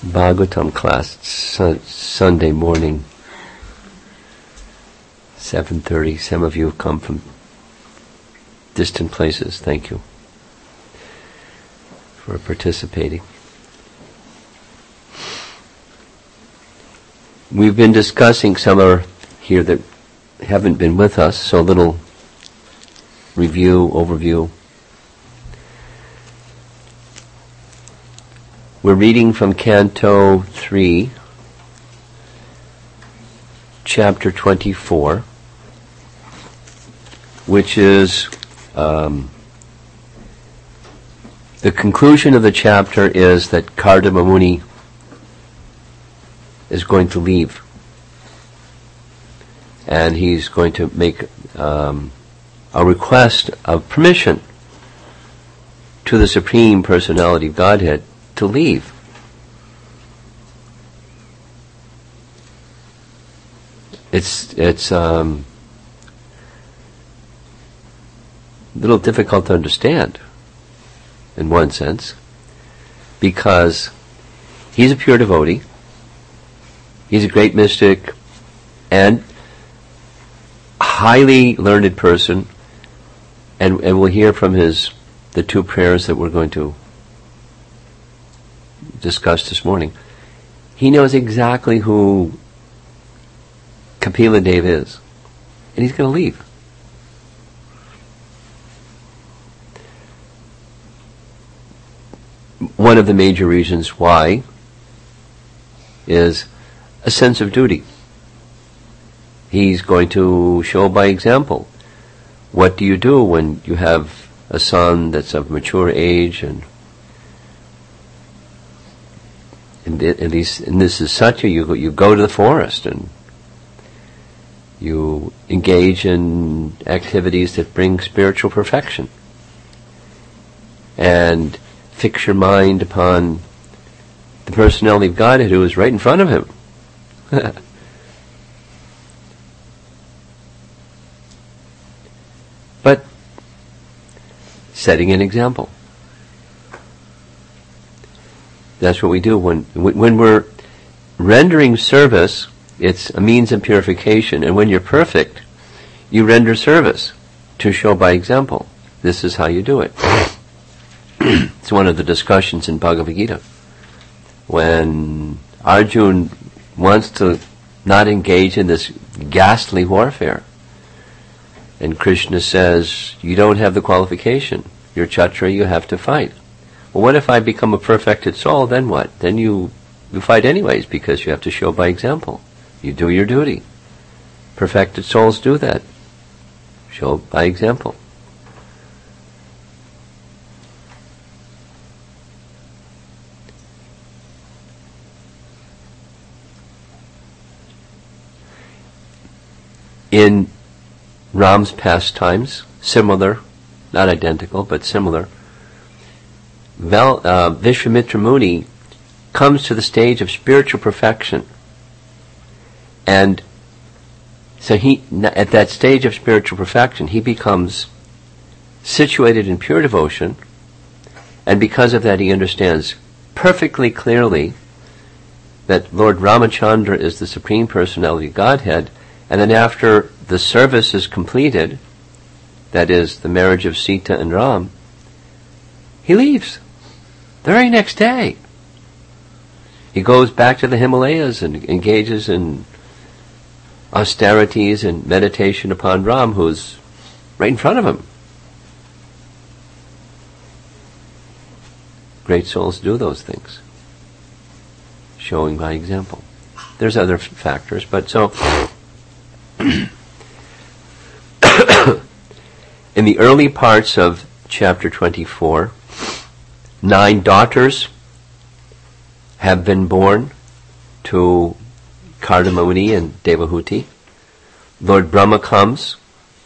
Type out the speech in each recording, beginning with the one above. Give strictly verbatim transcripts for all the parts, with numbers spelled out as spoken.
Bhagavatam class, su- Sunday morning, seven thirty. Some of you have come from distant places. Thank you for participating. We've been discussing, some are here that haven't been with us, so a little review, overview. We're reading from Canto three, Chapter twenty-four, which is um, the conclusion of the chapter is that Kardama Muni is going to leave, and he's going to make um, a request of permission to the Supreme Personality of Godhead to leave. It's it's um, a little difficult to understand, in one sense, because he's a pure devotee, he's a great mystic, and highly learned person, and, and we'll hear from his the two prayers that we're going to discuss this morning. He knows exactly who Kapila Deva is, and he's going to leave. One of the major reasons why is a sense of duty. He's going to show by example. What do you do when you have a son that's of mature age, and and at least, and this is Satya, you go, you go to the forest and you engage in activities that bring spiritual perfection, and fix your mind upon the personality of Godhead who is right in front of him. But setting an example. That's what we do when when we're rendering service. It's a means of purification, and when you're perfect, you render service to show by example. This is how you do it. It's one of the discussions in Bhagavad Gita. When Arjuna wants to not engage in this ghastly warfare, and Krishna says, you don't have the qualification. You're Kshatriya, you have to fight. Well, what if I become a perfected soul? Then what? Then you, you fight anyways, because you have to show by example. You do your duty. Perfected souls do that. Show by example. In Ram's pastimes, similar, not identical, but similar, Val, uh, Vishwamitra Muni comes to the stage of spiritual perfection. And so he, at that stage of spiritual perfection, he becomes situated in pure devotion, and because of that he understands perfectly clearly that Lord Ramachandra is the Supreme Personality of Godhead, and then after the service is completed, that is, the marriage of Sita and Ram, he leaves the very next day. He goes back to the Himalayas and engages in austerities and meditation upon Ram, who's right in front of him. Great souls do those things, showing by example. There's other f- factors, but so in the early parts of chapter twenty-four, nine daughters have been born to Kardama Muni and Devahuti. Lord Brahma comes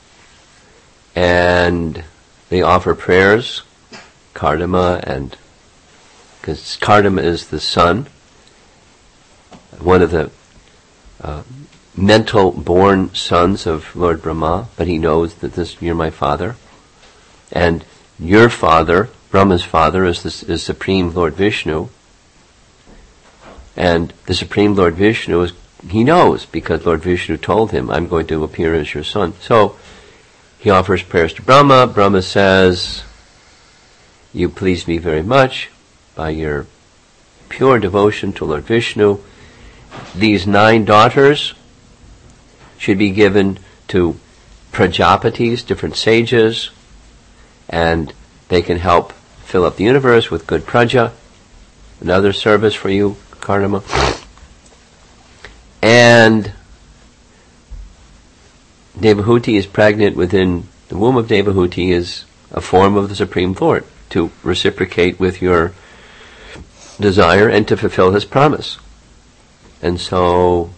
and they offer prayers, Kardama, and because Kardama is the son, one of the uh, mental born sons of Lord Brahma, but he knows that this, you're my father, and your father, Brahma's father, is the is Supreme Lord Vishnu. And the Supreme Lord Vishnu, is, he knows, because Lord Vishnu told him, I'm going to appear as your son. So he offers prayers to Brahma. Brahma says, you please me very much by your pure devotion to Lord Vishnu. These nine daughters should be given to Prajapatis, different sages, and they can help fill up the universe with good praja. Another service for you, Kardama. And Devahuti is pregnant within the womb of Devahuti is a form of the Supreme Lord to reciprocate with your desire and to fulfill his promise. And so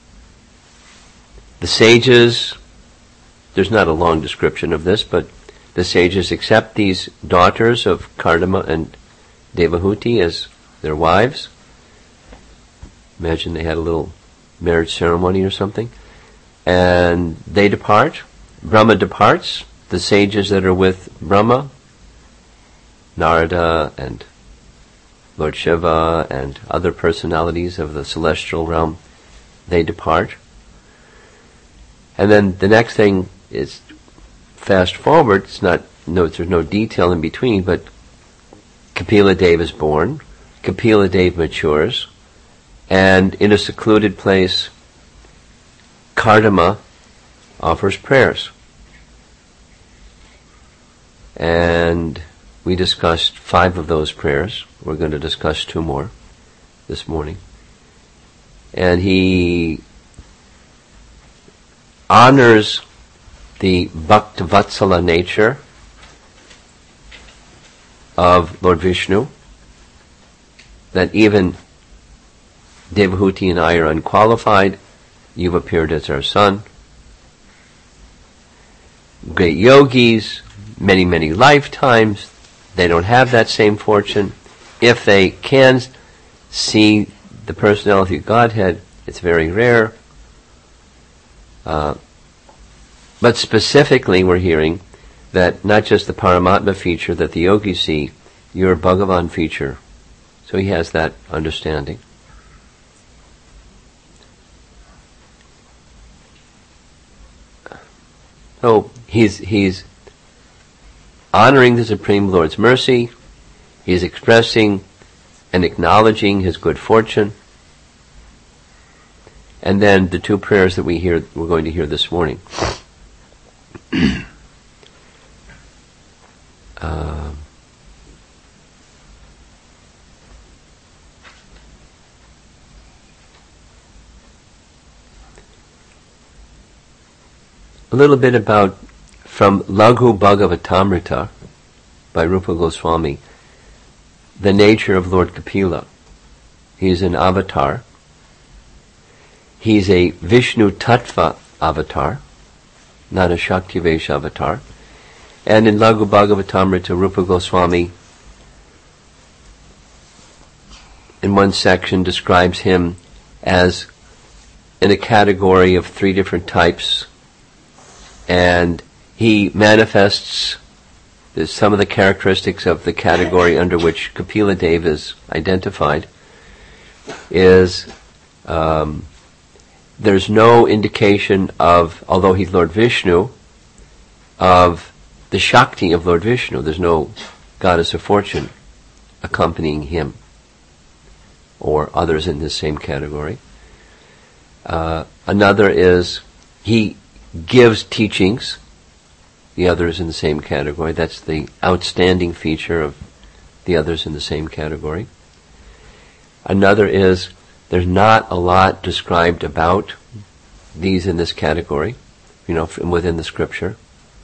the sages, there's not a long description of this, but the sages accept these daughters of Kardama and Devahuti as their wives. Imagine they had a little marriage ceremony or something. And they depart. Brahma departs. The sages that are with Brahma, Narada and Lord Shiva and other personalities of the celestial realm, they depart. And then the next thing is fast forward. It's not, no, there's no detail in between, but Kapila Dev is born. Kapila Dev matures. And in a secluded place, Kardama offers prayers. And we discussed five of those prayers. We're going to discuss two more this morning. And he honors the Bhaktavatsala nature of Lord Vishnu, that even Devahuti and I are unqualified. You've appeared as our son. Great yogis, many, many lifetimes, they don't have that same fortune. If they can see the personality of Godhead, it's very rare. Uh, but specifically we're hearing that not just the Paramatma feature that the yogis see, your Bhagavan feature. So he has that understanding. So he's he's honoring the Supreme Lord's mercy. He's expressing and acknowledging his good fortune. And then the two prayers that we hear, we're going to hear this morning. uh, A little bit about, from Laghu Bhagavatamrita by Rupa Goswami, the nature of Lord Kapila. He's an avatar. He's a Vishnu Tattva avatar, not a Shaktivesh avatar. And in Laghu Bhagavatamrita, Rupa Goswami, in one section, describes him as in a category of three different types. And he manifests some of the characteristics of the category under which Kapila Dev is identified. Is um, there's no indication of, although he's Lord Vishnu, of the Shakti of Lord Vishnu. There's no goddess of fortune accompanying him or others in this same category. Uh, another is he gives teachings, the others in the same category. That's the outstanding feature of the others in the same category. Another is there's not a lot described about these in this category, you know, from within the scripture.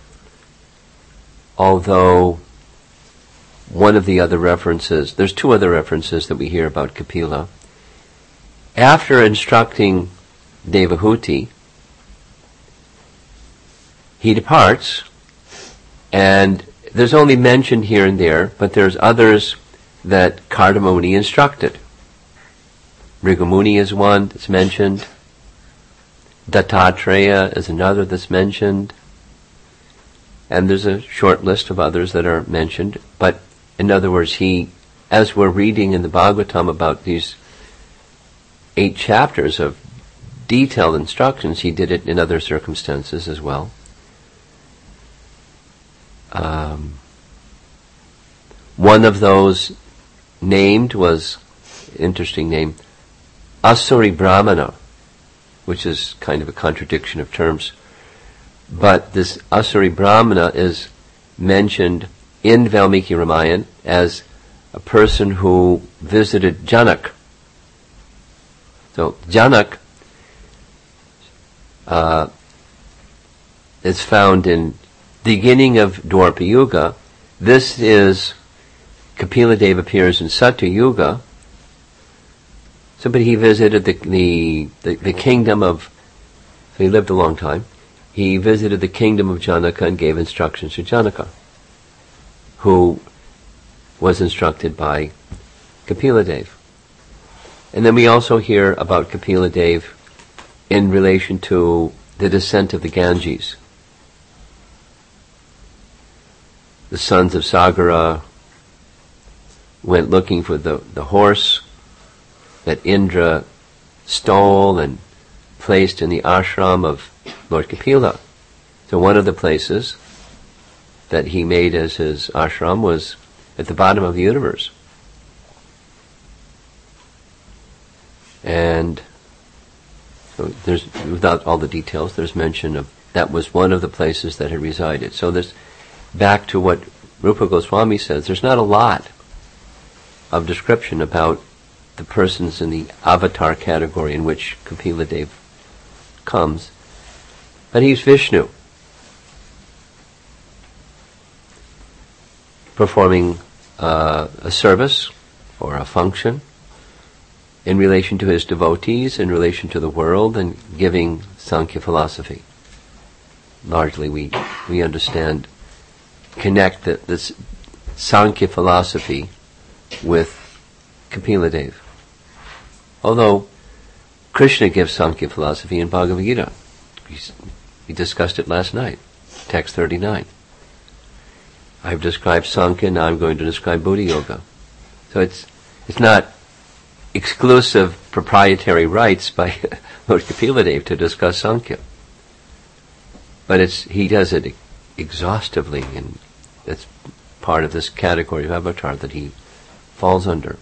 Although one of the other references, there's two other references that we hear about Kapila. After instructing Devahuti, he departs, and there's only mention here and there, but there's others that Kardamuni instructed. Rigamuni is one that's mentioned. Dattatreya is another that's mentioned. And there's a short list of others that are mentioned. But in other words, he, as we're reading in the Bhagavatam about these eight chapters of detailed instructions. He did it in other circumstances as well. Um, one of those named was, interesting name, Asuri Brahmana, which is kind of a contradiction of terms. But this Asuri Brahmana is mentioned in Valmiki Ramayana as a person who visited Janak. So Janak uh, is found in the beginning of Dwapara Yuga. This is, Kapila Deva appears in Satya Yuga. So, but he visited the, the, the, the kingdom of, so he lived a long time. He visited the kingdom of Janaka and gave instructions to Janaka, who was instructed by Kapila Deva. And then we also hear about Kapila Deva in relation to the descent of the Ganges. The sons of Sagara went looking for the, the horse that Indra stole and placed in the ashram of Lord Kapila. So one of the places that he made as his ashram was at the bottom of the universe. And so there's, without all the details, there's mention of that was one of the places that he resided. So there's, back to what Rupa Goswami says, there's not a lot of description about the persons in the avatar category in which Kapila Deva comes, but he's Vishnu, performing uh, a service or a function in relation to his devotees, in relation to the world, and giving Sankhya philosophy. Largely we, we understand, connect the, this Sankhya philosophy with Kapila Deva. Although Krishna gives Sankhya philosophy in Bhagavad Gita. He's, we discussed it last night, text thirty-nine. I've described Sankhya, now I'm going to describe Buddha Yoga. So it's it's not exclusive proprietary rights by Lord Kapila Deva to discuss Sankhya. But it's he does it exhaustively, and that's part of this category of avatar that he falls under.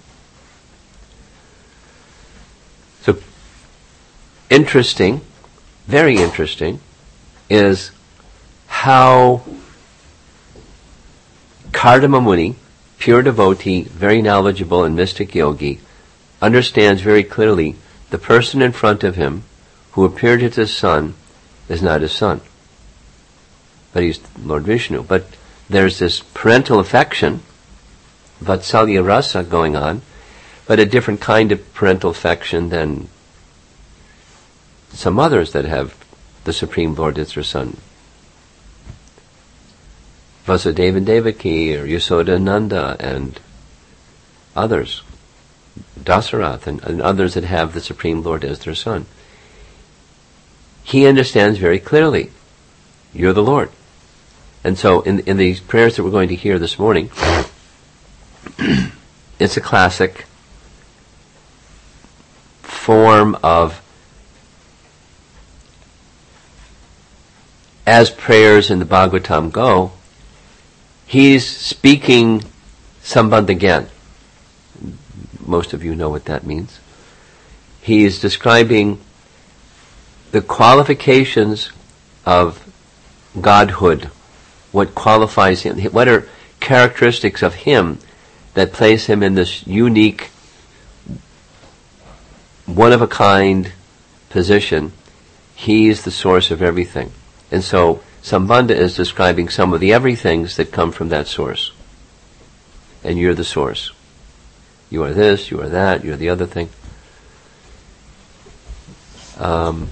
So, interesting, very interesting, is how Kardama Muni, pure devotee, very knowledgeable and mystic yogi, understands very clearly the person in front of him who appeared as his son is not his son, but he's Lord Vishnu. But there's this parental affection, Vatsalya Rasa, going on, but a different kind of parental affection than some others that have the Supreme Lord as their son. Vasudeva and Devaki, or Yasoda and Nanda, and others, Dasarath, and, and others that have the Supreme Lord as their son. He understands very clearly, you're the Lord. And so in, in these prayers that we're going to hear this morning, it's a classic form of, as prayers in the Bhagavatam go, he's speaking Sambandha Gyan. Most of you know what that means. He's describing the qualifications of Godhood, what qualifies him, what are characteristics of him that place him in this unique, one-of-a-kind position. He is the source of everything. And so Sambandha is describing some of the everythings that come from that source. And you're the source. You are this, you are that, you're the other thing. Um,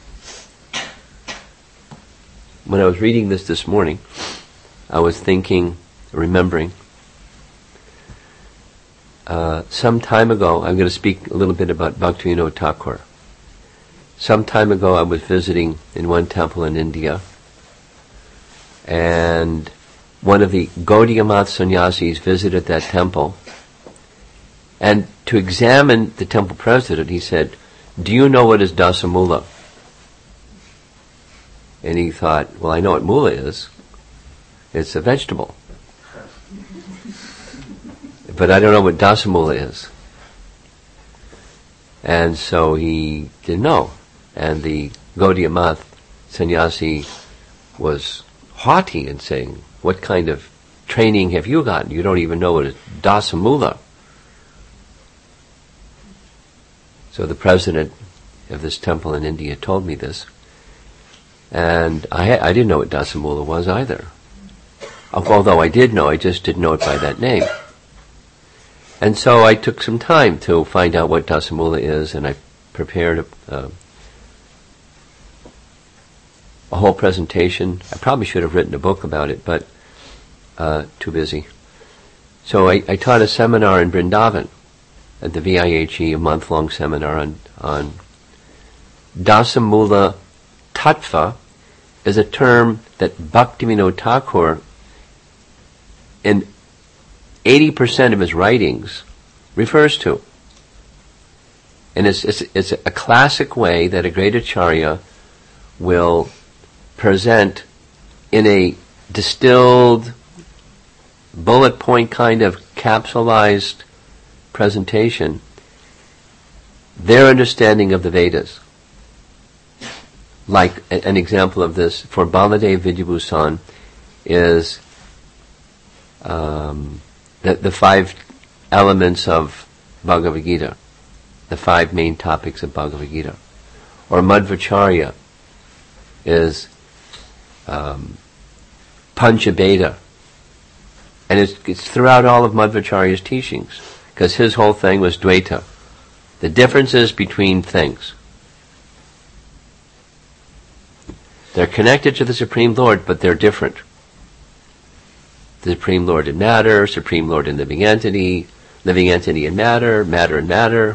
when I was reading this this morning, I was thinking, remembering, uh, some time ago, I'm going to speak a little bit about Bhaktivinoda Thakur. Some time ago I was visiting in one temple in India, and one of the Gaudiya Math sannyasis visited that temple, and to examine the temple president, he said, do you know what is dasamula? And he thought, well, I know what mula is. It's a vegetable. But I don't know what dasamula is. And so he didn't know. And the Gaudiya Math sannyasi was haughty and saying, what kind of training have you gotten? You don't even know what is dasamula. So the president of this temple in India told me this. And I, I didn't know what dasamula was either. Although I did know, I just didn't know it by that name. And so I took some time to find out what dasamula is, and I prepared a, uh, a whole presentation. I probably should have written a book about it, but uh, too busy. So I, I taught a seminar in Vrindavan at the V I H E, a month-long seminar on, on dasamula tattva is a term that Bhaktivinoda Thakur, in eighty percent of his writings, refers to. And it's, it's, it's a classic way that a great acharya will present in a distilled, bullet point kind of capsulized presentation their understanding of the Vedas. Like a, an example of this for Baladev Vidyabhusan is um, the, the five elements of Bhagavad Gita, the five main topics of Bhagavad Gita. Or Madhvacharya is um, Panchabheda. And it's, it's throughout all of Madhvacharya's teachings, because his whole thing was Dvaita, the differences between things. They're connected to the Supreme Lord, but they're different. The Supreme Lord in matter, Supreme Lord in living entity, living entity in matter, matter in matter.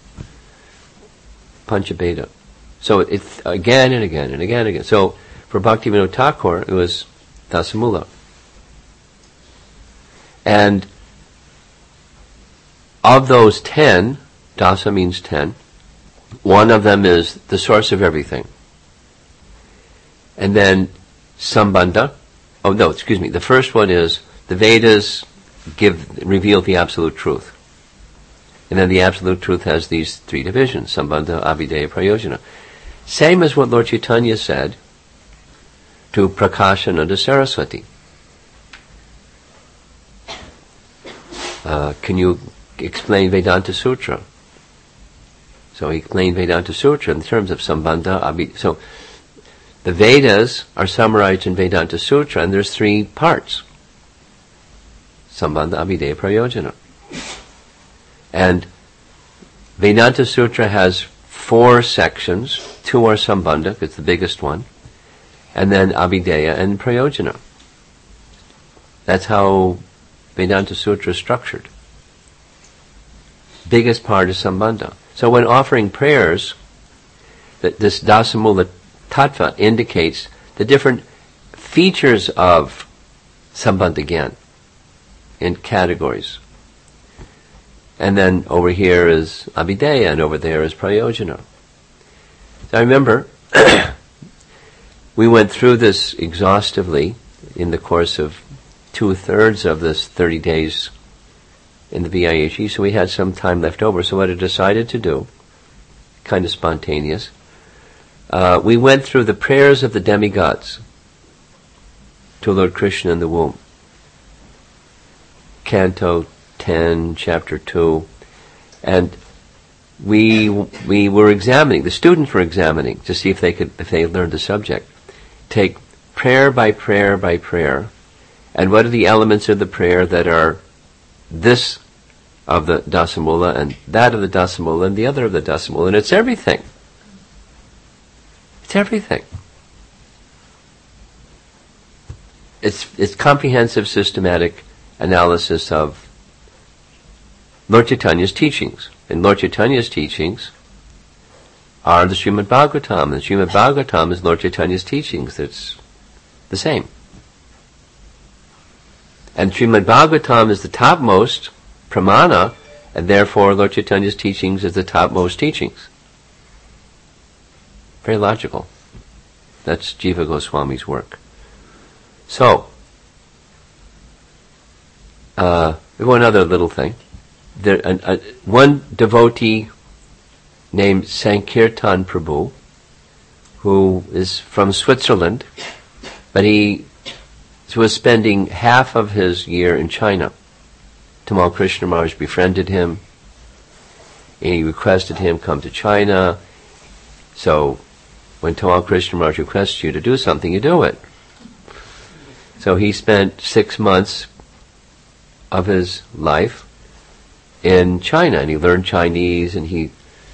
Panchabheda. So it's again and again and again and again. So for Bhaktivinoda Thakur, it was dasamula. And of those ten, dasa means ten, one of them is the source of everything. And then sambandha. Oh no, excuse me. The first one is the Vedas give reveal the absolute truth. And then the absolute truth has these three divisions: sambandha, abhideya, prayojana. Same as what Lord Chaitanya said to Prakashananda Saraswati. Uh, can you explain Vedanta Sutra? So he explained Vedanta Sutra in terms of sambandha, abhideya. So the Vedas are summarized in Vedanta Sutra, and there's three parts: sambandha, abhideya, prayojana. And Vedanta Sutra has four sections. Two are sambandha, it's the biggest one, and then abhideya and prayojana. That's how Vedanta Sutra is structured. Biggest part is sambandha. So when offering prayers, that this dasamula tattva indicates the different features of sambandha gyan in categories. And then over here is abhideya, and over there is prayojana. So I remember we went through this exhaustively in the course of two-thirds of this thirty days in the V I H E, so we had some time left over. So what I decided to do, kind of spontaneous, uh, we went through the prayers of the demigods to Lord Krishna in the womb. Canto ten, chapter two, and we we were examining, the students were examining to see if they could, if they learned the subject. Take prayer by prayer by prayer, and what are the elements of the prayer that are this of the dasamula, and that of the dasamula, and the other of the dasamula, and it's everything. It's everything. It's it's comprehensive, systematic analysis of Lord Chaitanya's teachings. And Lord Chaitanya's teachings are the Srimad Bhagavatam. And the Srimad Bhagavatam is Lord Chaitanya's teachings. It's the same. And Srimad Bhagavatam is the topmost pramana, and therefore Lord Chaitanya's teachings is the topmost teachings. Very logical. That's Jiva Goswami's work. So, uh, one other little thing. There, uh, uh, one devotee named Sankirtan Prabhu, who is from Switzerland, but he was spending half of his year in China. Tamal Krishna Maharaj befriended him, and he requested him come to China. So, when Tamal Krishna Maharaj requests you to do something, you do it. So he spent six months of his life in China, and he learned Chinese, and he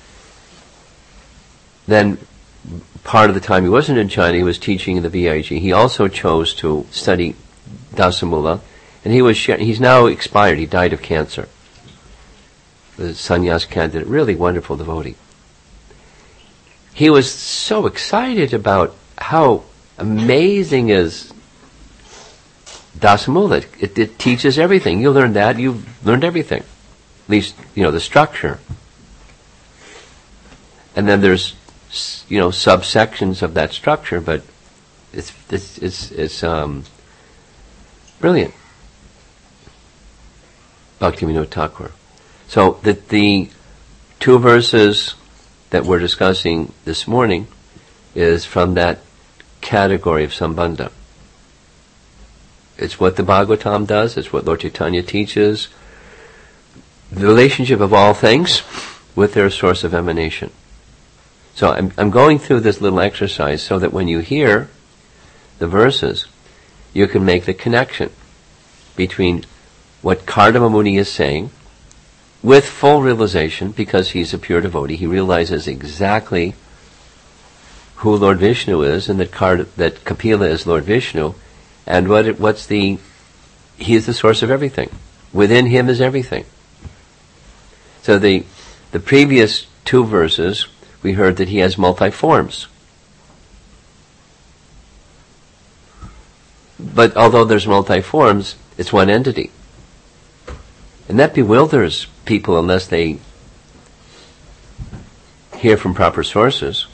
then part of the time he wasn't in China, he was teaching in the V I G. He also chose to study Dasamula, and he was he's now expired. He died of cancer. The sannyas candidate, really wonderful devotee. He was so excited about how amazing is Dasamula. It, it teaches everything. You learn that, you've learned everything. At least, you know, the structure. And then there's, you know, subsections of that structure, but it's it's it's, it's um, brilliant. Bhaktivinoda Thakur. So the the two verses that we're discussing this morning is from that category of Sambandha. It's what the Bhagavatam does, it's what Lord Chaitanya teaches, the relationship of all things with their source of emanation. So I'm, I'm going through this little exercise so that when you hear the verses, you can make the connection between what Kardama Muni is saying with full realization, because he's a pure devotee. He realizes exactly who Lord Vishnu is, and that Kard- that Kapila is Lord Vishnu, and what it, what's the he is the source of everything. Within him is everything. So the the previous two verses, we heard that he has multi-forms. But although there's multi-forms, it's one entity. And that bewilders people unless they hear from proper sources,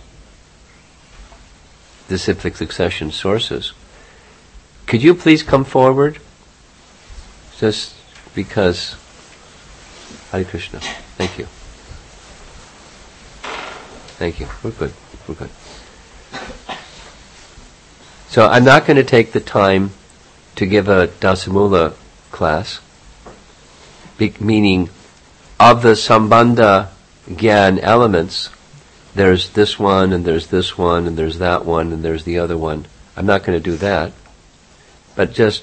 disciplic succession sources. Could you please come forward? Just because... Hare Krishna. Thank you. Thank you. We're good. We're good. So I'm not going to take the time to give a Dasamula class, be- meaning of the Sambandha Gyan elements, there's this one, and there's this one, and there's that one, and there's the other one. I'm not going to do that. But just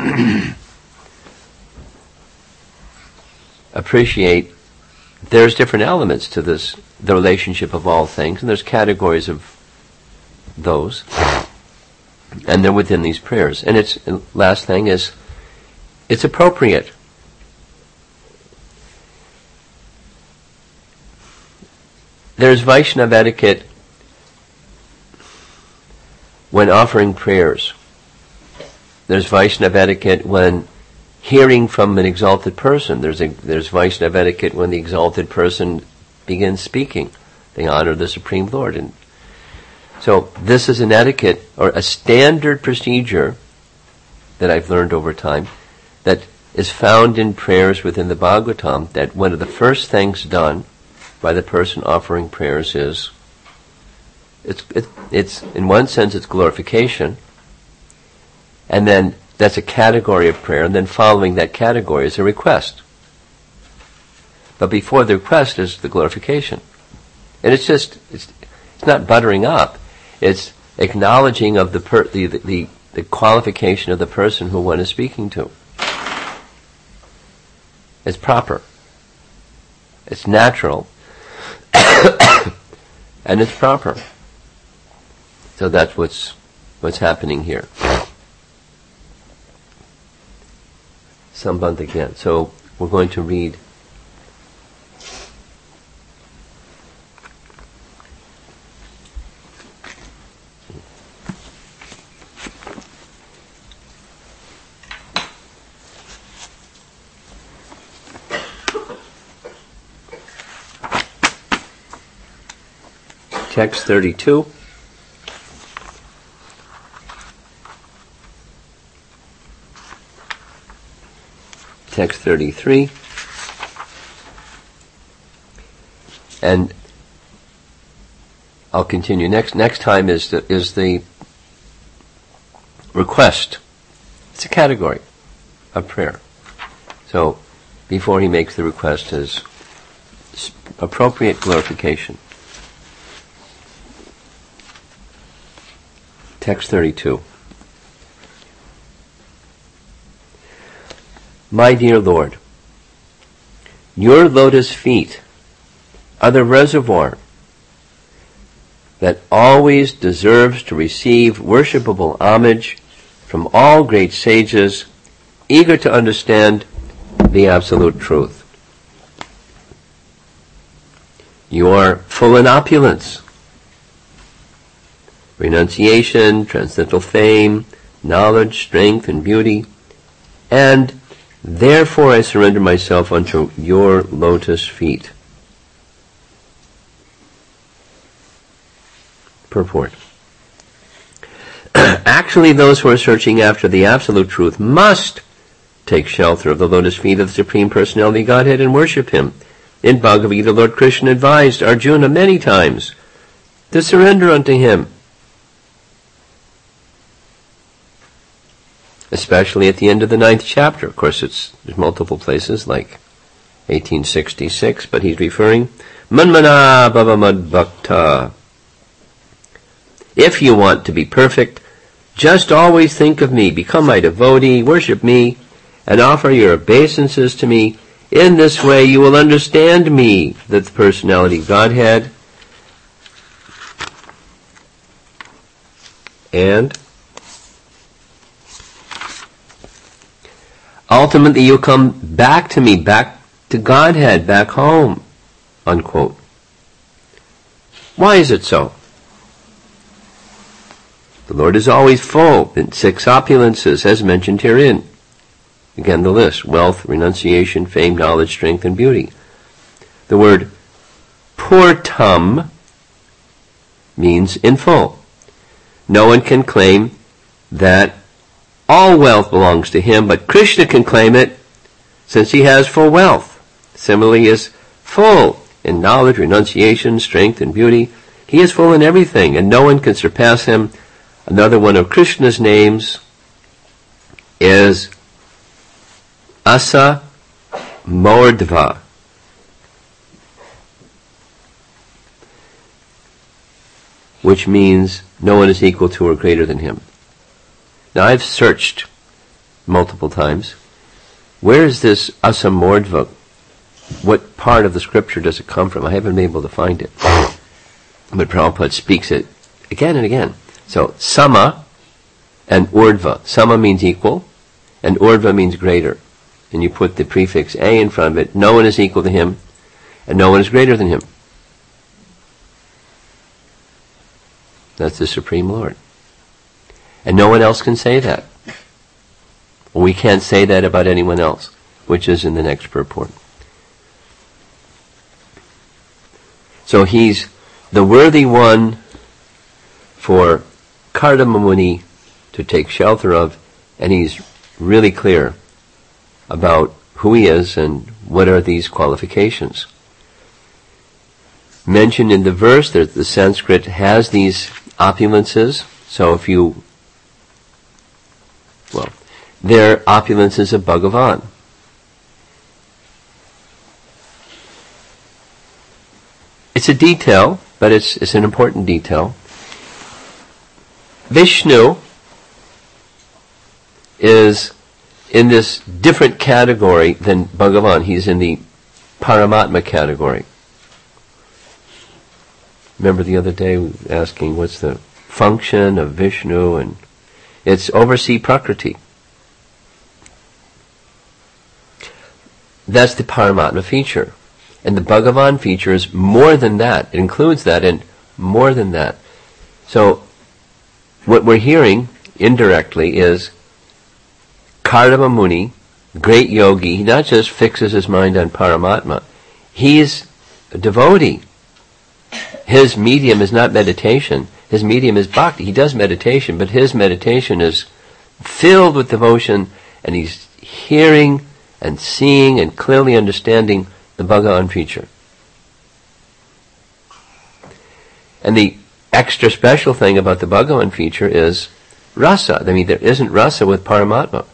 appreciate there's different elements to this, the relationship of all things, and there's categories of those, and they're within these prayers. And it's, and last thing is, it's appropriate. There's Vaishnava etiquette when offering prayers. There's Vaishnava etiquette when hearing from an exalted person. There's a, there's Vaishnava etiquette when the exalted person begins speaking. They honor the Supreme Lord. And so this is an etiquette, or a standard procedure that I've learned over time, that is found in prayers within the Bhagavatam, that one of the first things done by the person offering prayers is, it's, it, it's in one sense it's glorification, and then that's a category of prayer, and then following that category is a request. But before the request is the glorification. And it's just, it's, it's not buttering up, it's acknowledging of the, per, the, the, the qualification of the person who one is speaking to. It's proper. It's natural. And it's proper. So that's what's what's happening here. Sambandha again. So we're going to read text thirty-two. text thirty-three. And I'll continue. Next next time is the, is the request. It's a category of prayer. So before he makes the request is appropriate glorification. Text thirty-two. My dear Lord, your lotus feet are the reservoir that always deserves to receive worshipable homage from all great sages eager to understand the absolute truth. You are full in opulence, renunciation, transcendental fame, knowledge, strength, and beauty, and therefore I surrender myself unto your lotus feet. Purport. Actually, those who are searching after the absolute truth must take shelter of the lotus feet of the Supreme Personality of Godhead and worship Him. In Bhagavad Gita, Lord Krishna advised Arjuna many times to surrender unto Him, especially at the end of the ninth chapter. Of course, it's there's multiple places, like eighteen sixty-six, but he's referring, Manmana Bhava Mad Bhakta. If you want to be perfect, just always think of me, become my devotee, worship me, and offer your obeisances to me. In this way you will understand me, the personality of Godhead, and ultimately you'll come back to me, back to Godhead, back home, unquote. Why is it so? The Lord is always full in six opulences, as mentioned herein. Again, the list: wealth, renunciation, fame, knowledge, strength, and beauty. The word purtam means in full. No one can claim that all wealth belongs to him, but Krishna can claim it since he has full wealth. Similarly, he is full in knowledge, renunciation, strength, and beauty. He is full in everything, and no one can surpass him. Another one of Krishna's names is Asa Mordva. Which means no one is equal to or greater than him. Now I've searched multiple times. Where is this Asa Mordva? What part of the scripture does it come from? I haven't been able to find it. But Prabhupada speaks it again and again. So, Sama and Urdhva. Sama means equal, and Urdhva means greater. And you put the prefix A in front of it. No one is equal to him, and no one is greater than him. That's the Supreme Lord. And no one else can say that. We can't say that about anyone else, which is in the next purport. So he's the worthy one for Kardama Muni to take shelter of, and he's really clear about who he is and what are these qualifications. Mentioned in the verse that the Sanskrit has these opulences, so if you, well, they're opulences of Bhagavan. It's a detail, but it's, it's an important detail. Vishnu is in this different category than Bhagavan. He's in the Paramatma category. Remember the other day we were asking what's the function of Vishnu, and it's oversee Prakriti. That's the Paramatma feature. And the Bhagavan feature is more than that. It includes that and more than that. So what we're hearing indirectly is Kardama Muni, great yogi, he not just fixes his mind on Paramatma, he's a devotee. His medium is not meditation. His medium is bhakti. He does meditation, but his meditation is filled with devotion, and he's hearing and seeing and clearly understanding the Bhagavan feature. And the extra special thing about the Bhagavan feature is rasa. I mean, there isn't rasa with Paramatma.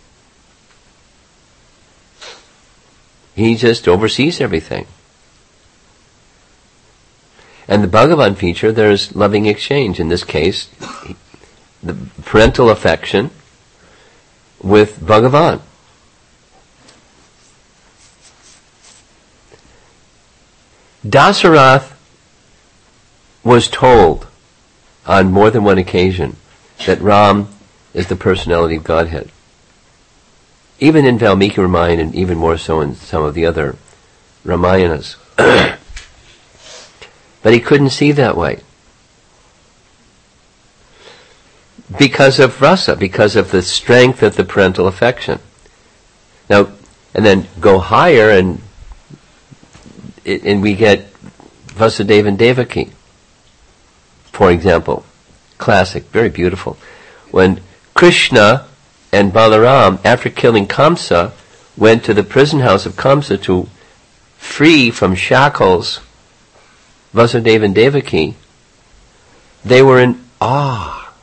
He just oversees everything. And the Bhagavan feature, there's loving exchange. In this case, the parental affection with Bhagavan. Dasarath was told on more than one occasion that Ram is the personality of Godhead. Even in Valmiki Ramayana, and even more so in some of the other Ramayanas. But he couldn't see that way. Because of rasa, because of the strength of the parental affection. Now, and then go higher and and we get Vasudeva and Devaki, for example. Classic, very beautiful. When Krishna and Balaram, after killing Kamsa, went to the prison house of Kamsa to free from shackles Vasudeva and Devaki, they were in awe.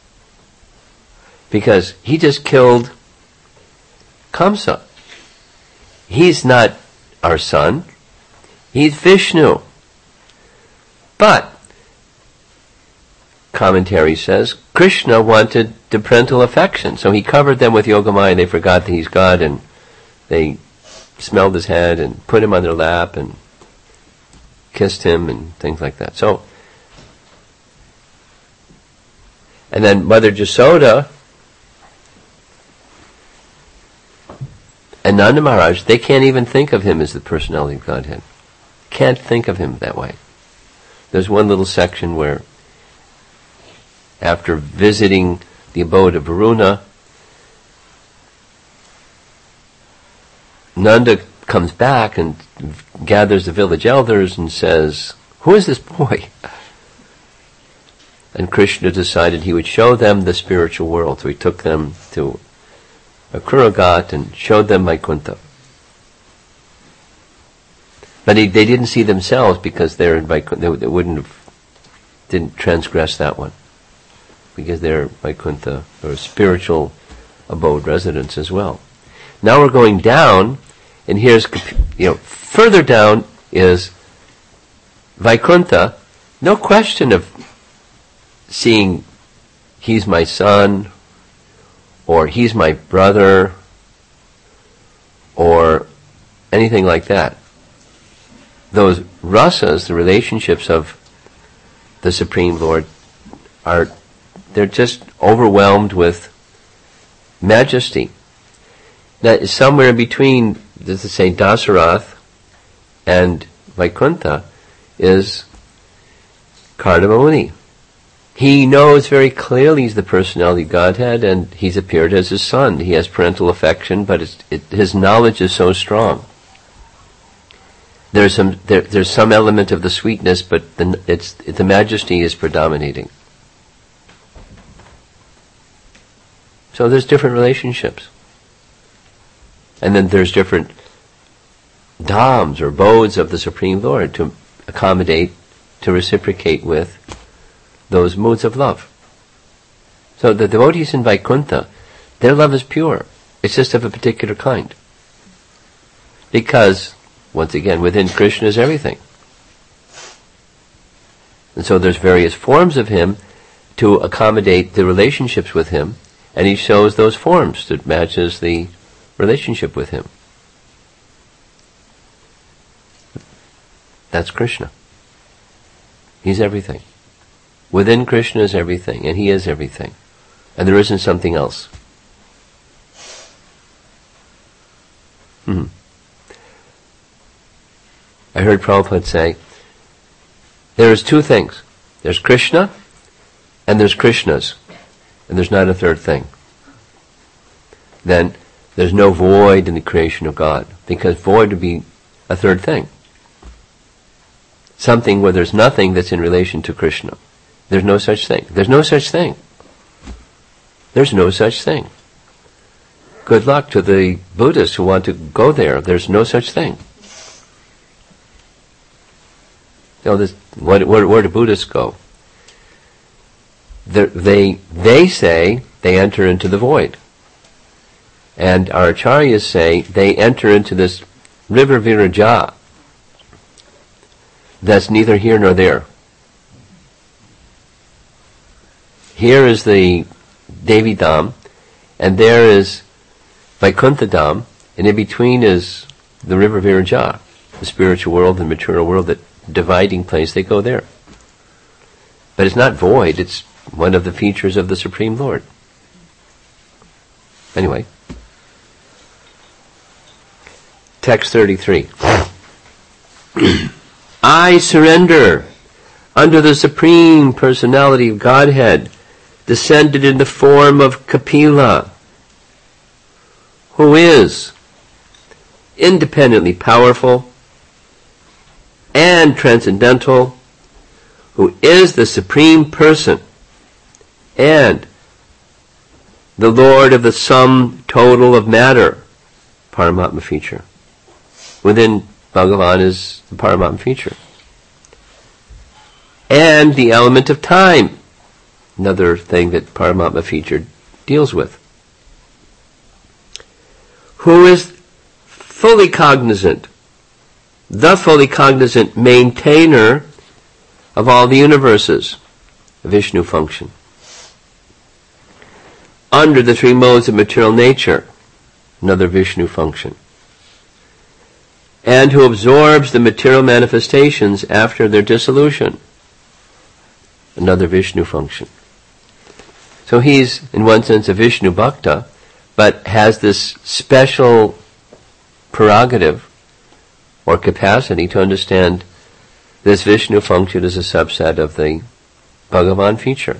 Because he just killed Kamsa. He's not our son. He's Vishnu. But, commentary says, Krishna wanted the parental affection, so he covered them with Yogamaya, and they forgot that he's God, and they smelled his head and put him on their lap and kissed him and things like that. So, and then Mother Jasoda and Nanda Maharaj, they can't even think of him as the personality of Godhead. Can't think of him that way. There's one little section where, after visiting the abode of Varuna, Nanda comes back and gathers the village elders and says, "Who is this boy?" And Krishna decided he would show them the spiritual world. So he took them to Akrura Ghat and showed them Vaikuntha. But he, they didn't see themselves because they're in Vaikuntha. They, they wouldn't have, didn't transgress that one. Because they're Vaikuntha, or spiritual abode residents as well. Now we're going down, and here's, you know, further down is Vaikuntha. No question of seeing he's my son, or he's my brother, or anything like that. Those rasas, the relationships of the Supreme Lord, are, they're just overwhelmed with majesty. Now, somewhere in between, does it say Dasarath and Vaikuntha, is Kardama Muni. He knows very clearly he's the personality of Godhead, and he's appeared as his son. He has parental affection, but it's, it, his knowledge is so strong. There's some there, there's some element of the sweetness, but the, it's the majesty is predominating. So there's different relationships, and then there's different dhams or abodes of the Supreme Lord to accommodate, to reciprocate with those moods of love. So the devotees in Vaikuntha, their love is pure. It's just of a particular kind. Because, once again, within Krishna is everything. And so there's various forms of him to accommodate the relationships with him, and he shows those forms that matches the relationship with him. That's Krishna. He's everything. Within Krishna is everything, and he is everything. And there isn't something else. Hmm. I heard Prabhupada say, there's two things. There's Krishna, and there's Krishnas, and there's not a third thing. Then there's no void in the creation of God, because void would be a third thing. Something where there's nothing that's in relation to Krishna. There's no such thing. There's no such thing. There's no such thing. good luck to the Buddhists who want to go there. There's no such thing. You know, this, where, where, where do Buddhists go? They're, they they say they enter into the void. And our acharyas say they enter into this river Viraja that's neither here nor there. Here is the Devi Dham, and there is Vaikuntha Dham, and in between is the river Viraja, the spiritual world and material world, that dividing place. They go there. But it's not void, it's one of the features of the Supreme Lord. Anyway. Text thirty-three. I surrender under the Supreme Personality of Godhead, descended in the form of Kapila, who is independently powerful and transcendental, who is the Supreme Person and the Lord of the sum total of matter, Paramatma feature. Within Bhagavan is the Paramatma feature. And the element of time, another thing that Paramatma feature deals with. Who is fully cognizant, the fully cognizant maintainer of all the universes, Vishnu function. Under the three modes of material nature, another Vishnu function. And who absorbs the material manifestations after their dissolution, another Vishnu function. So he's, in one sense, a Vishnu Bhakta, but has this special prerogative or capacity to understand this Vishnu function as a subset of the Bhagavan feature.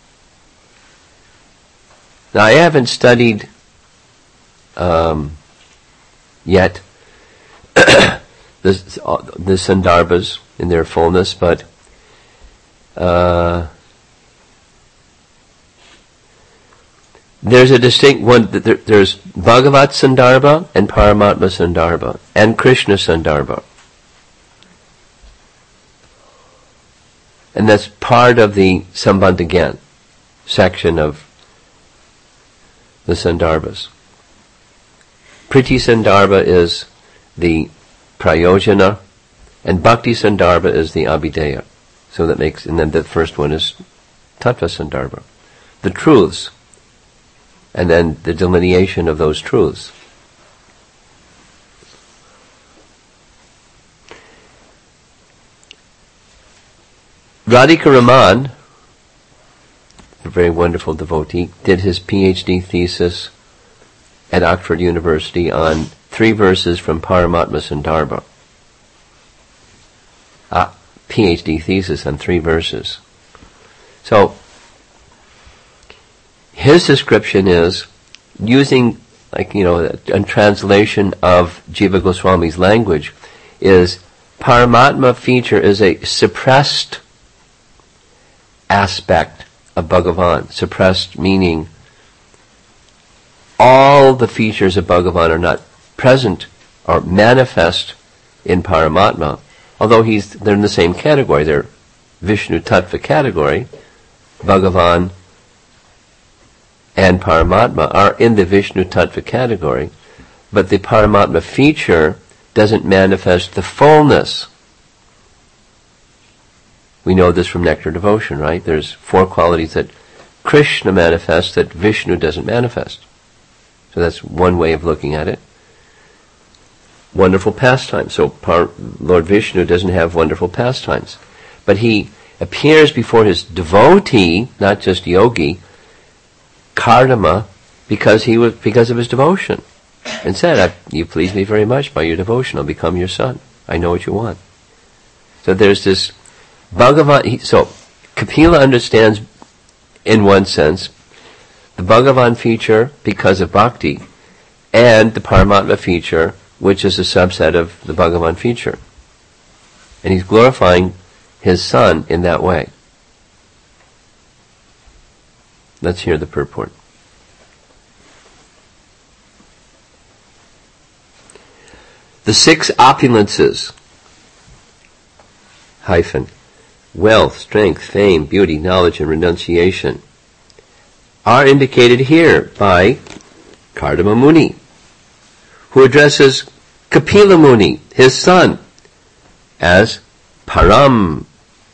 Now, I haven't studied um, yet the, the Sandarbhas in their fullness, but uh, there's a distinct one. There, there's Bhagavat Sandarbha and Paramatma Sandarbha and Krishna Sandarbha. And that's part of the Sambandha Gyan section of the Sandarbhas. Priti Sandarbha is the Prayojana, and Bhakti Sandarbha is the Abhideya. So that makes, and then the first one is Tattva Sandarbha. The truths, and then the delineation of those truths. Radhika Raman, a very wonderful devotee, did his PhD thesis at Oxford University on three verses from Paramatma Sandarbha. A PhD thesis on three verses. So, his description is, using, like, you know, a translation of Jiva Goswami's language, is Paramatma feature is a suppressed aspect of Bhagavan. Suppressed meaning all the features of Bhagavan are not present or manifest in Paramatma, although he's they're in the same category. They're Vishnu Tattva category. Bhagavan and Paramatma are in the Vishnu Tattva category, but the Paramatma feature doesn't manifest the fullness. We know this from Nectar Devotion, right? There's four qualities that Krishna manifests that Vishnu doesn't manifest. So that's one way of looking at it. Wonderful pastimes. So Par- Lord Vishnu doesn't have wonderful pastimes. But he appears before his devotee, not just yogi, Kardama, because he was because of his devotion. And said, you please me very much by your devotion. I'll become your son. I know what you want. So there's this Bhagavan. He, so Kapila understands, in one sense, the Bhagavan feature because of bhakti, and the Paramatma feature, which is a subset of the Bhagavan feature. And he's glorifying his son in that way. Let's hear the purport. The six opulences, hyphen, wealth, strength, fame, beauty, knowledge, and renunciation, are indicated here by Kardama Muni, who addresses Kapila Muni, his son, as Param.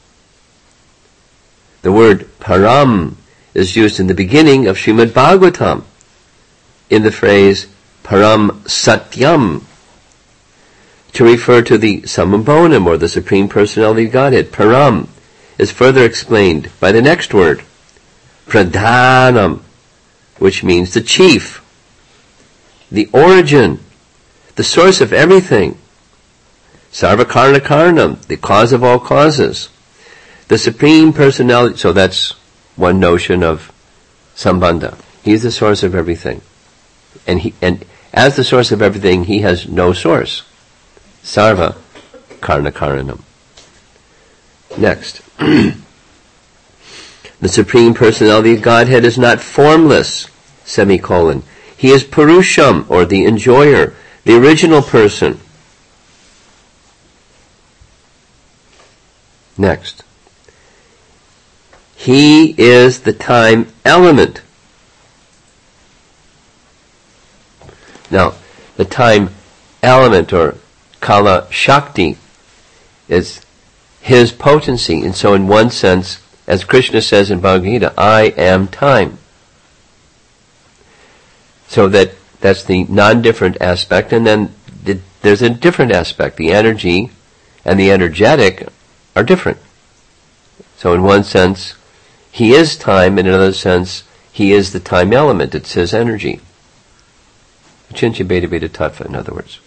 The word Param is used in the beginning of Srimad Bhagavatam in the phrase Param Satyam to refer to the Samabonam, or the Supreme Personality of Godhead. Param is further explained by the next word, Pradhanam, which means the chief, the origin, the source of everything. Sarvakarna Karanam, the cause of all causes. The Supreme Personality, so that's one notion of Sambandha. He's the source of everything. And he, and as the source of everything, he has no source. Sarva Karna Karanam. Next. The Supreme Personality of Godhead is not formless, semicolon. He is Purusham, or the enjoyer, the original person. Next. He is the time element. Now, the time element, or Kala Shakti, is his potency. And so in one sense, as Krishna says in Bhagavad Gita, I am time. So that that's the non-different aspect. And then the, there's a different aspect. The energy and the energetic are different. So in one sense, he is time. In another sense, he is the time element. It's his energy. Achincha Bheda Bheda Tattva, in other words.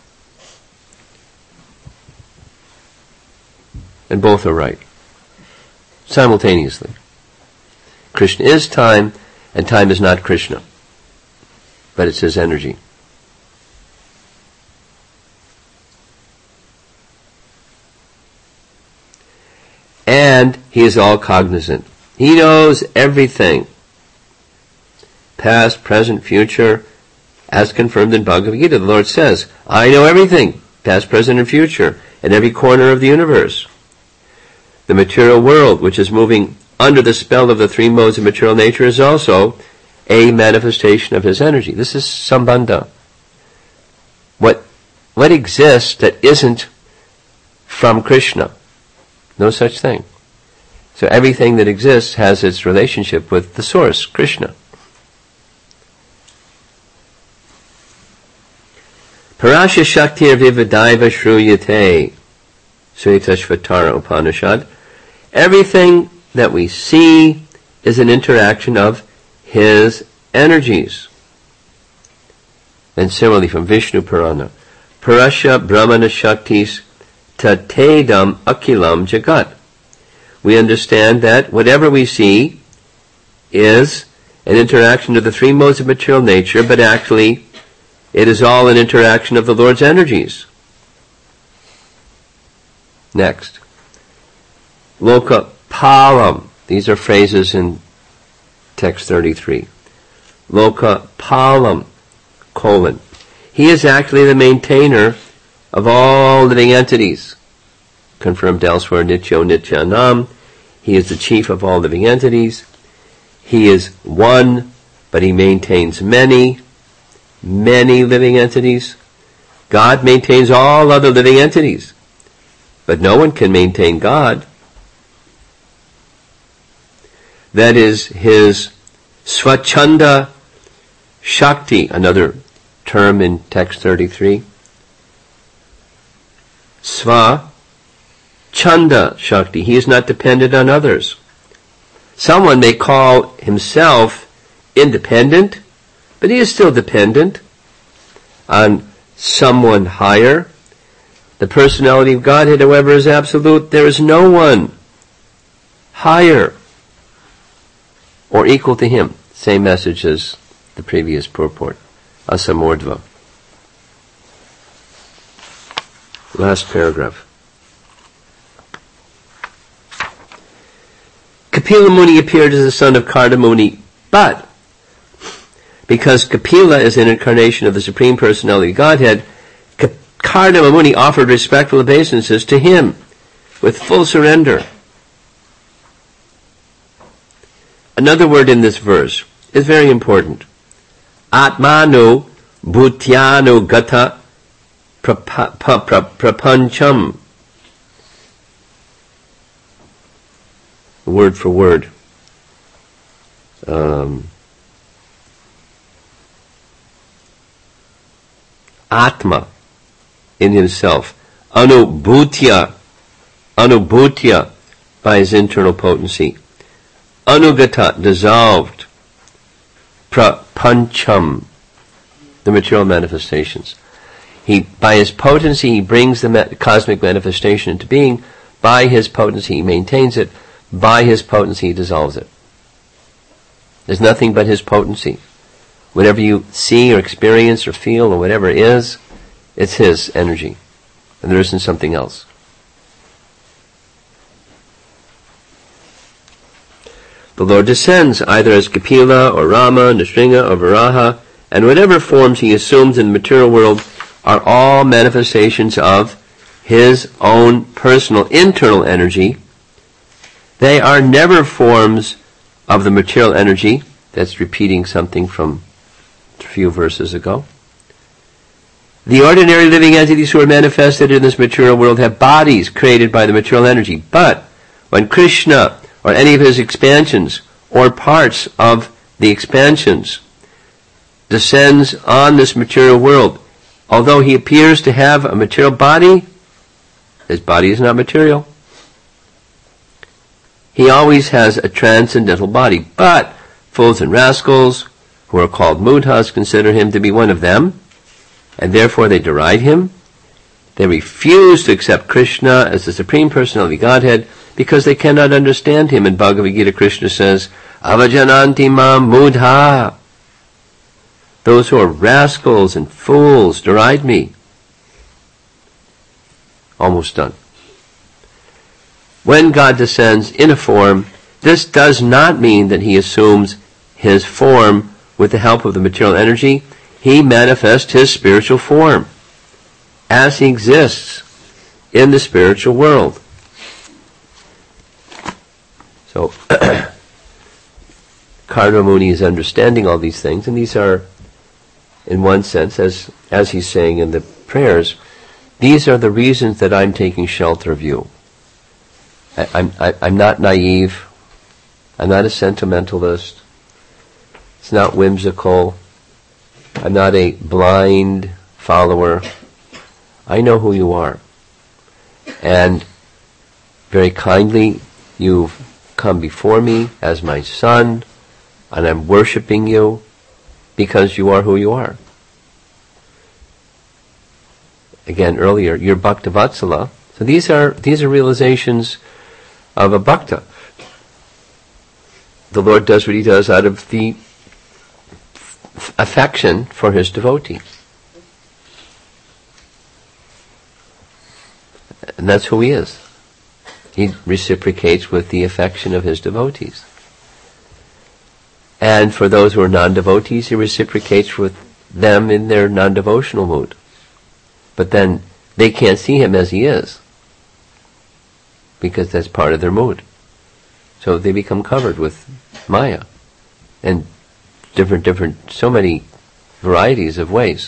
And both are right. Simultaneously. Krishna is time, and time is not Krishna. But it's his energy. And he is all cognizant. He knows everything. Past, present, future, as confirmed in Bhagavad Gita. The Lord says, I know everything, past, present, and future, in every corner of the universe. The material world, which is moving under the spell of the three modes of material nature, is also a manifestation of his energy. This is Sambandha. What, what exists that isn't from Krishna? No such thing. So everything that exists has its relationship with the source, Krishna. Parasya Shaktir Vivadaiva Shruyate, Svetashvatara Upanishad. Everything that we see is an interaction of his energies. And similarly from Vishnu Purana, Parasya Brahmana Shaktis Tatedam Akilam Jagat. We understand that whatever we see is an interaction of the three modes of material nature, but actually it is all an interaction of the Lord's energies. Next. Loka Palam. These are phrases in text thirty-three. Loka Palam, colon. He is actually the maintainer of all living entities. Confirmed elsewhere, Nityo Nityanam. He is the chief of all living entities. He is one, but he maintains many, many living entities. God maintains all other living entities, but no one can maintain God. That is his Swachanda Shakti, another term in text thirty-three. Sva Chanda Shakti. He is not dependent on others. Someone may call himself independent, but he is still dependent on someone higher. The personality of Godhead, however, is absolute. There is no one higher or equal to him. Same message as the previous purport. Asamordva. Last paragraph. Kapila Muni appeared as the son of Kardama Muni, but because Kapila is an incarnation of the Supreme Personality of Godhead, Kardama Muni offered respectful obeisances to him with full surrender. Another word in this verse is very important. Atmanu bhutyanu gata prapancham. Word for word. Um, Atma, in himself. Anubhutya, anubhutya, by his internal potency. Anugata, dissolved. Prapancham, the material manifestations. He, by his potency, he brings the ma- cosmic manifestation into being. By his potency, he maintains it. By his potency, he dissolves it. There's nothing but his potency. Whatever you see or experience or feel or whatever it is, it's his energy. And there isn't something else. The Lord descends either as Kapila or Rama, Nrsinga or Varaha, and whatever forms he assumes in the material world are all manifestations of his own personal internal energy. They are never forms of the material energy. That's repeating something from a few verses ago. The ordinary living entities who are manifested in this material world have bodies created by the material energy. But when Krishna or any of his expansions or parts of the expansions descends on this material world, although he appears to have a material body, his body is not material. He always has a transcendental body. But fools and rascals, who are called mudhas, consider him to be one of them, and therefore they deride him. They refuse to accept Krishna as the Supreme Personality of Godhead because they cannot understand him. In Bhagavad Gita, Krishna says, Avajananti mam mudha. Those who are rascals and fools deride me. Almost done. When God descends in a form, this does not mean that he assumes his form with the help of the material energy. He manifests his spiritual form as he exists in the spiritual world. So, Kardama Muni is understanding all these things, and these are, in one sense, as as he's saying in the prayers, these are the reasons that I'm taking shelter of you. I, I'm I, I'm not naive. I'm not a sentimentalist. It's not whimsical. I'm not a blind follower. I know who you are. And very kindly, you've come before me as my son, and I'm worshiping you because you are who you are. Again, earlier, you're Bhaktavatsala. So these are these are realizations of a bhakta. The Lord does what he does out of the affection for his devotee. And that's who he is. He reciprocates with the affection of his devotees. And for those who are non-devotees, he reciprocates with them in their non-devotional mood. But then they can't see him as he is, because that's part of their mood. So they become covered with Maya, and different, different, so many varieties of ways.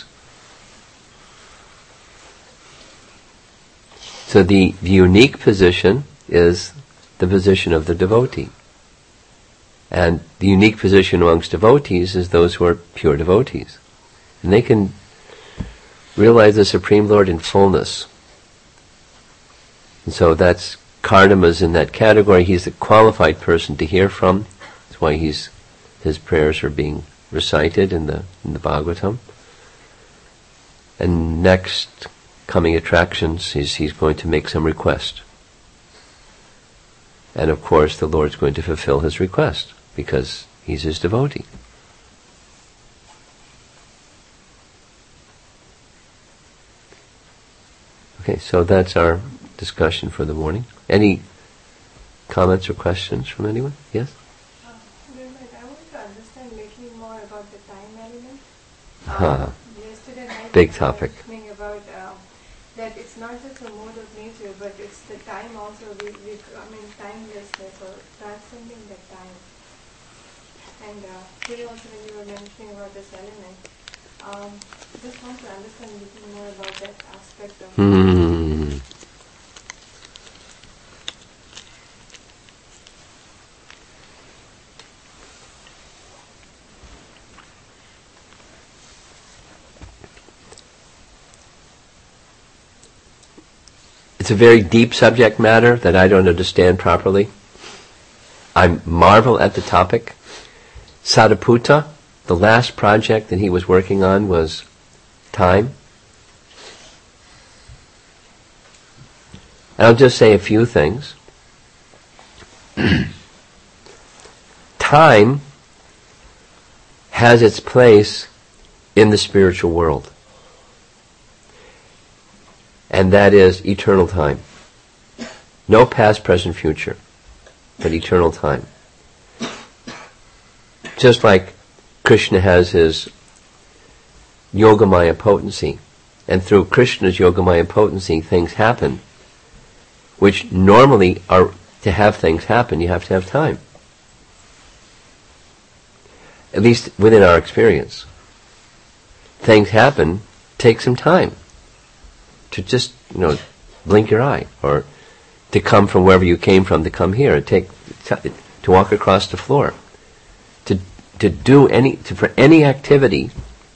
So the, the unique position is the position of the devotee. And the unique position amongst devotees is those who are pure devotees. And they can realize the Supreme Lord in fullness. And so that's Kardama's in that category. He's the qualified person to hear from. That's why he's his prayers are being recited in the in the Bhagavatam. And next coming attractions, he's, he's going to make some request. And of course the Lord's going to fulfill his request, because he's his devotee. Okay, so that's our discussion for the morning. Any comments or questions from anyone? Yes? Uh, I want to understand a little more about the time element. Uh-huh. Uh, yesterday night Big we were topic. listening about uh, it's not just a mode of nature, but it's the time also. We, we I mean, timelessness or transcending the time. And uh, today also when you were mentioning about this element, um, just want to understand a little more about that aspect of Hmm. It's a very deep subject matter that I don't understand properly. I marvel at the topic. Sariputta, the last project that he was working on was time. I'll just say a few things. Time has its place in the spiritual world. And that is eternal time. No past, present, future, but eternal time. Just like Krishna has his Yogamaya potency, and through Krishna's Yogamaya potency things happen, which normally are, to have things happen, you have to have time. At least within our experience. Things happen, take some time. To just, you know, blink your eye, or to come from wherever you came from to come here, take to walk across the floor, to to do any to, for any activity,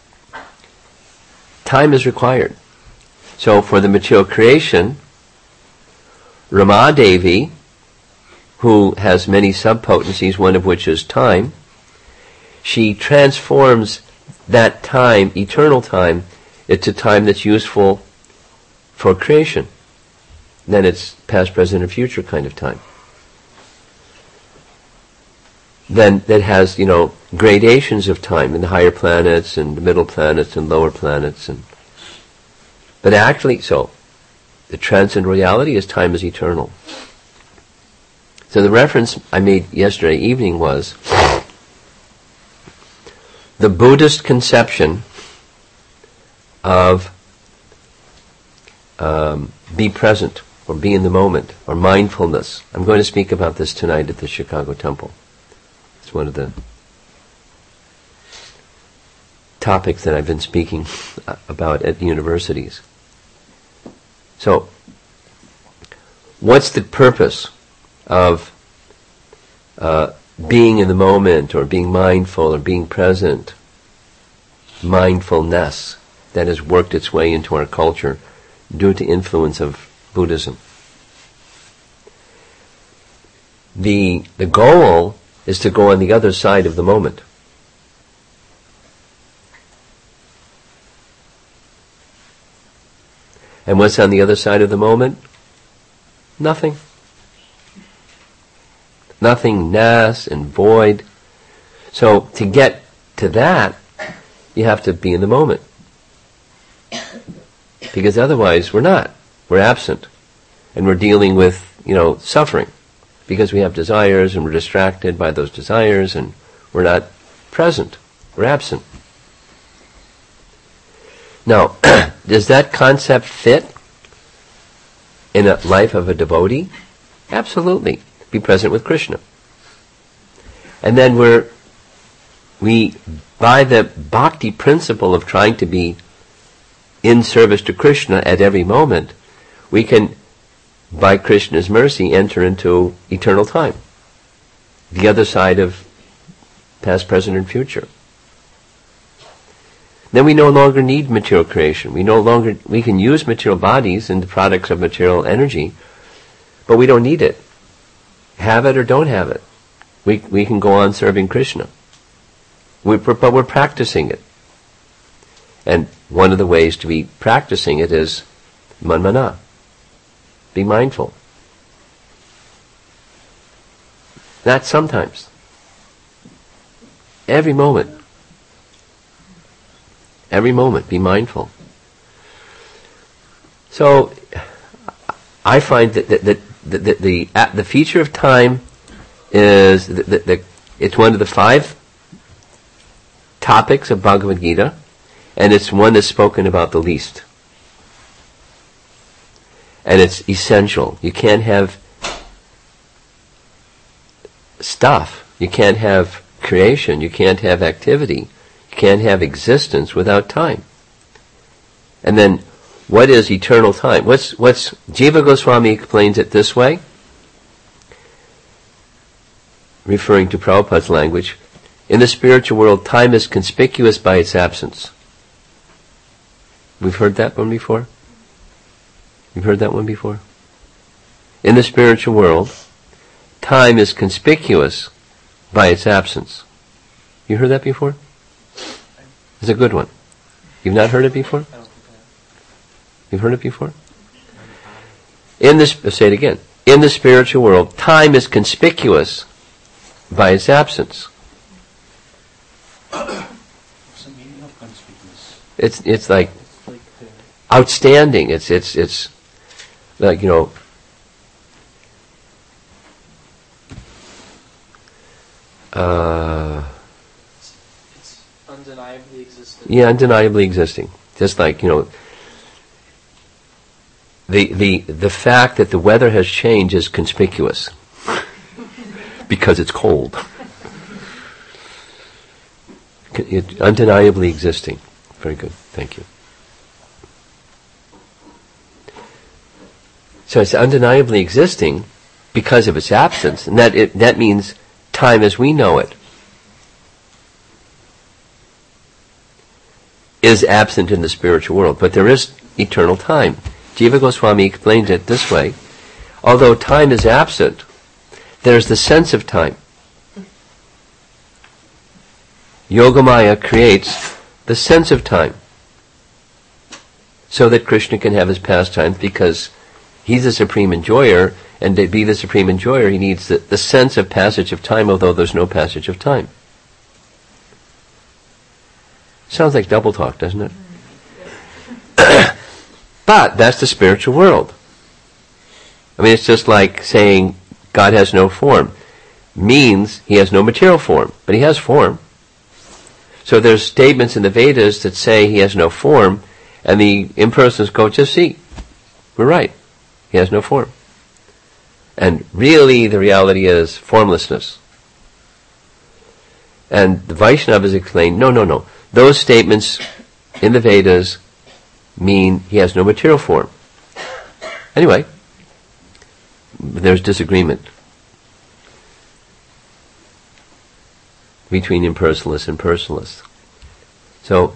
time is required. So for the material creation, Rama Devi, who has many subpotencies, one of which is time, she transforms that time, eternal time, into time that's useful for creation. Then it's past, present, and future kind of time. Then that has, you know, gradations of time in the higher planets and the middle planets and lower planets, and but actually, so the transcendent reality is time is eternal. So the reference I made yesterday evening was the Buddhist conception of Um, be present, or be in the moment, or mindfulness. I'm going to speak about this tonight at the Chicago Temple. It's one of the topics that I've been speaking about at the universities. So, what's the purpose of uh, being in the moment, or being mindful, or being present? Mindfulness that has worked its way into our culture due to influence of Buddhism. The the goal is to go on the other side of the moment. And what's on the other side of the moment? Nothing. Nothingness and void. So to get to that, you have to be in the moment. Because otherwise we're not. We're absent. And we're dealing with, you know, suffering. Because we have desires and we're distracted by those desires and we're not present. We're absent. Now, does that concept fit in a life of a devotee? Absolutely. Be present with Krishna. And then we're, we, by the bhakti principle of trying to be in service to Krishna at every moment, we can, by Krishna's mercy, enter into eternal time. The other side of past, present, and future. Then we no longer need material creation. We no longer, we can use material bodies and the products of material energy, but we don't need it. Have it or don't have it. We we can go on serving Krishna. We, but we're practicing it. And one of the ways to be practicing it is manmana. Be mindful. Not sometimes. Every moment. Every moment, be mindful. So, I find that, that, that, that the, the, the, the feature of time is, the, the, the, it's one of the five topics of Bhagavad Gita, and it's one that's spoken about the least. And it's essential. You can't have stuff. You can't have creation. You can't have activity. You can't have existence without time. And then, what is eternal time? What's, what's, Jiva Goswami explains it this way, referring to Prabhupada's language. In the spiritual world, time is conspicuous by its absence. We've heard that one before? You've heard that one before? In the spiritual world, time is conspicuous by its absence. You heard that before? It's a good one. You've not heard it before? You've heard it before? In this, say it again. In the spiritual world, time is conspicuous by its absence. What's the meaning of conspicuous? It's it's like outstanding. It's it's it's like, you know, uh, It's, it's undeniably existing. yeah, undeniably existing. Just like, you know, the the the fact that the weather has changed is conspicuous because it's cold. It, undeniably existing. Very good. Thank you. So it's undeniably existing because of its absence, and that it, that means time as we know it is absent in the spiritual world, but there is eternal time. Jiva Goswami explains it this way: although time is absent, there's the sense of time. Yogamaya creates the sense of time so that Krishna can have his pastimes, because he's the supreme enjoyer, and to be the supreme enjoyer he needs the, the sense of passage of time, although there's no passage of time. Sounds like double talk, doesn't it? But that's the spiritual world. I mean, it's just like saying God has no form. Means he has no material form, but he has form. So there's statements in the Vedas that say he has no form, and the impersonalists go, just see, we're right, he has no form. And really the reality is formlessness. And the Vaishnavas explain, no, no, no. Those statements in the Vedas mean he has no material form. Anyway, there's disagreement between impersonalists and personalists. So,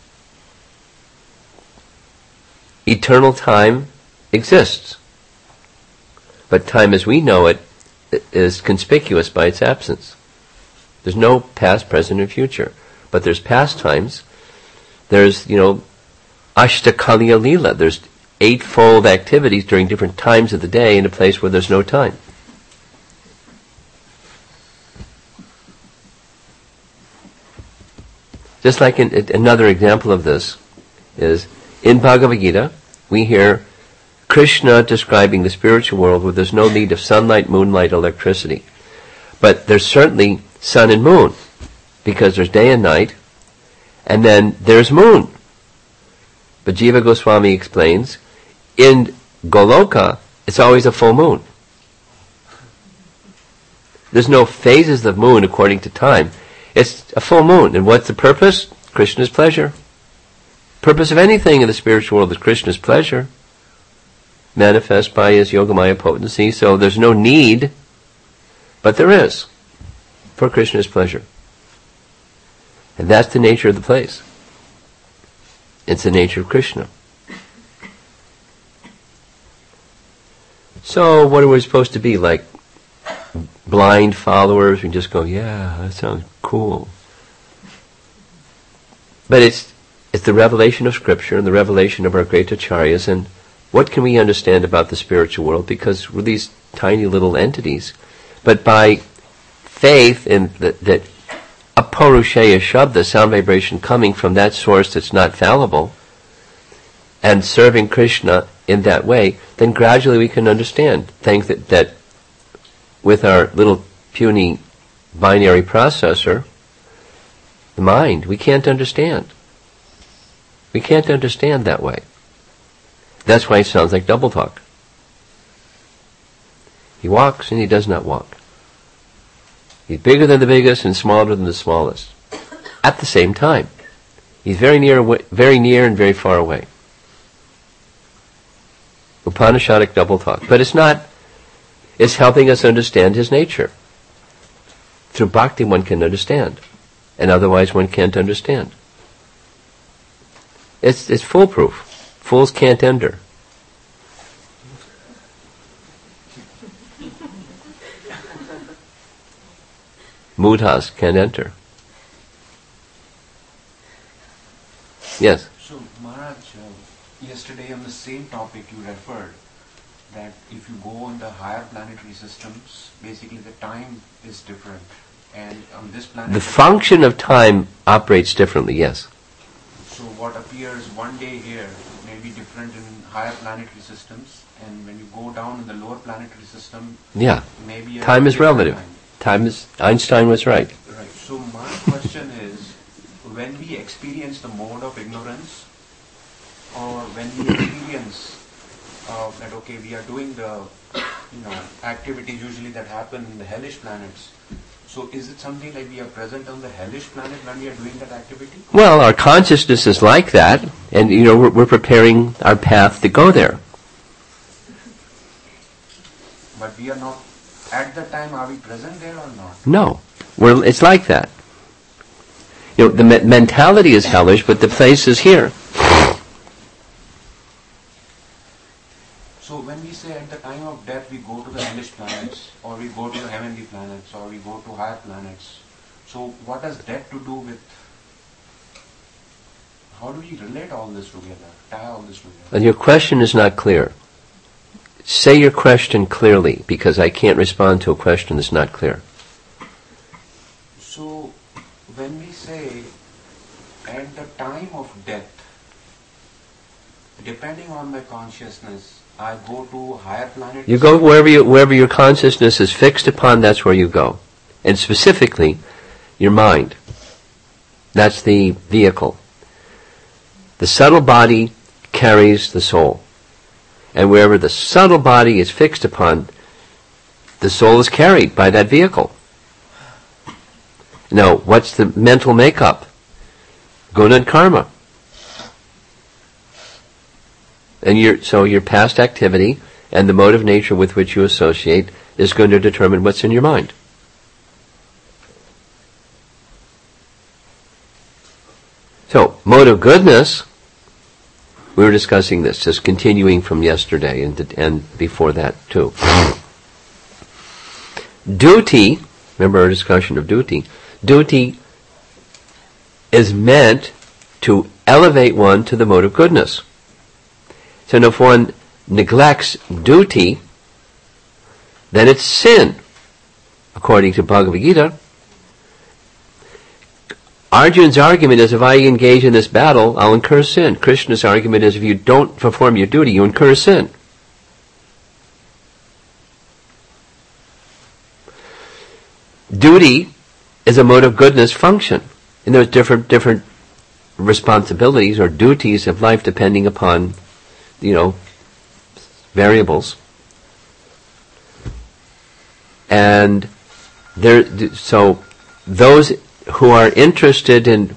eternal time exists, but time as we know it is conspicuous by its absence. There's no past, present, and future, but there's past times. There's, you know, Ashtakaliya Leela. There's eightfold activities during different times of the day in a place where there's no time. Just like in, in, another example of this is in Bhagavad Gita, we hear Krishna describing the spiritual world where there's no need of sunlight, moonlight, electricity. But there's certainly sun and moon, because there's day and night, and then there's moon. But Jiva Goswami explains, in Goloka, it's always a full moon. There's no phases of moon according to time. It's a full moon. And what's the purpose? Krishna's pleasure. Purpose of anything in the spiritual world is Krishna's pleasure, manifest by his Yogamaya potency. So there's no need, but there is, for Krishna's pleasure. And that's the nature of the place. It's the nature of Krishna. So what are we supposed to be, like blind followers? We just go, yeah, that sounds cool. But it's it's the revelation of Scripture and the revelation of our great acharyas, and what can we understand about the spiritual world? Because we're these tiny little entities. But by faith in that, that aparushaya shabda, sound vibration coming from that source that's not fallible, and serving Krishna in that way, then gradually we can understand things that, that with our little puny binary processor, the mind, we can't understand. We can't understand that way. That's why it sounds like double talk. He walks and he does not walk. He's bigger than the biggest and smaller than the smallest. At the same time. He's very near, very near and very far away. Upanishadic double talk. But it's not, it's helping us understand his nature. Through bhakti one can understand. And otherwise one can't understand. It's, it's foolproof. Fools can't enter. Mudhas can't enter. Yes? So, Maharaj, uh, yesterday on the same topic you referred that if you go on the higher planetary systems, basically the time is different. And on this planet... The function of time operates differently, yes. So what appears one day here may be different in higher planetary systems, and when you go down in the lower planetary system, yeah, maybe... Time is relative. Time. time is... Einstein was right. Right. So my question is, when we experience the mode of ignorance, or when we experience uh, that okay, we are doing the you know activities usually that happen in the hellish planets, so is it something like we are present on the hellish planet when we are doing that activity? Well, our consciousness is like that, and you know we're, we're preparing our path to go there. But we are not, at that time, are we present there or not? No. We're, it's like that. You know, the me- mentality is hellish, but the place is here. So when we say at the time of death we go to the hellish planets, or we go to the heavenly planets, or we go to higher planets, so what has death to do with, how do we relate all this together, tie all this together? And your question is not clear. Say your question clearly, because I can't respond to a question that's not clear. So when we say at the time of death, depending on my consciousness, I go to higher planets. You go wherever you, wherever your consciousness is fixed upon, that's where you go. And specifically, your mind. That's the vehicle. The subtle body carries the soul. And wherever the subtle body is fixed upon, the soul is carried by that vehicle. Now, what's the mental makeup? Guna and karma. And your, so your past activity and the mode of nature with which you associate is going to determine what's in your mind. So, mode of goodness, we were discussing this, just continuing from yesterday and, and before that too. Duty, remember our discussion of duty, duty is meant to elevate one to the mode of goodness. So if one neglects duty, then it's sin. According to Bhagavad Gita, Arjuna's argument is if I engage in this battle, I'll incur sin. Krishna's argument is if you don't perform your duty, you incur sin. Duty is a mode of goodness function. And there's different different responsibilities or duties of life depending upon, you know, variables. And there, so those who are interested in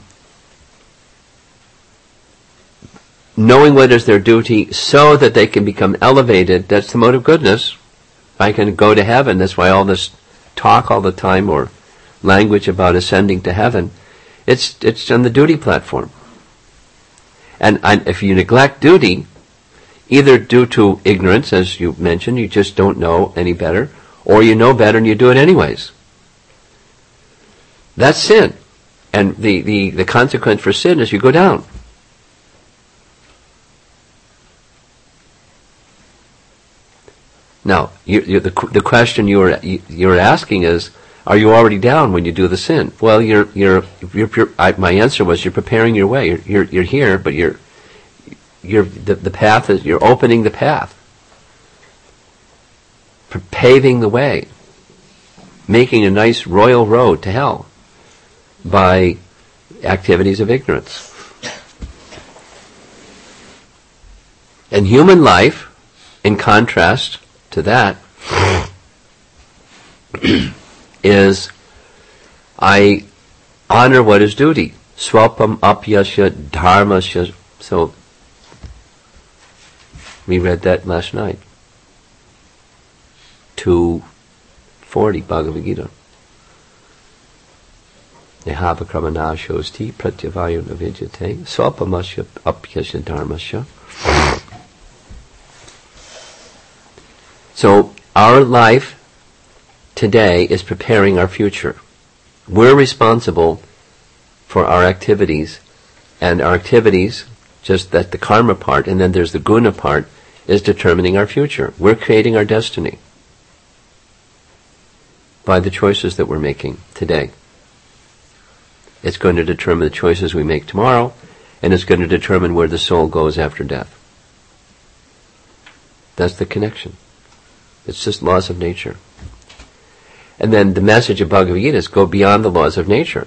knowing what is their duty so that they can become elevated, that's the mode of goodness. If I can go to heaven, that's why all this talk all the time or language about ascending to heaven, it's it's on the duty platform. And, and if you neglect duty, either due to ignorance, as you mentioned, you just don't know any better, or you know better and you do it anyways. That's sin. And the, the, the consequence for sin is you go down. Now, you, you, the, the question you were, you, you're asking is, are you already down when you do the sin? Well, you're, you're, you're, you're I, my answer was you're preparing your way. You're, you're, you're here, but you're, you're, the, the path is, you're opening the path. For paving the way. Making a nice royal road to hell by activities of ignorance. And human life, in contrast to that, is I honor what is duty. Swapam apyasya dharmasya. So, we read that last night. two forty Bhagavad Gita. Nehava kramanashosti pratyavayo navidyate swapamasya apyasya dharmasya. So, our life today is preparing our future. We're responsible for our activities, and our activities, just that the karma part, and then there's the guna part, is determining our future. We're creating our destiny by the choices that we're making today. It's going to determine the choices we make tomorrow, and it's going to determine where the soul goes after death. That's the connection. It's just laws of nature. And then the message of Bhagavad Gita is go beyond the laws of nature.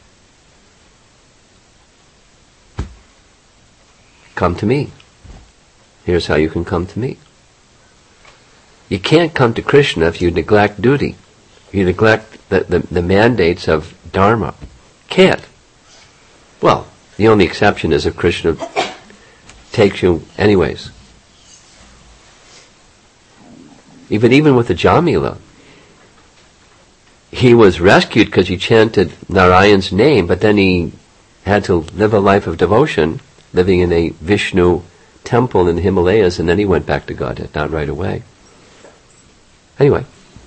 Come to me. Here's how you can come to me. You can't come to Krishna if you neglect duty. You neglect the, the, the mandates of Dharma. Can't. Well, the only exception is if Krishna takes you anyways. Even even with the Jamila, he was rescued because he chanted Narayan's name, but then he had to live a life of devotion, living in a Vishnu temple in the Himalayas, and then he went back to Godhead, not right away. Anyway.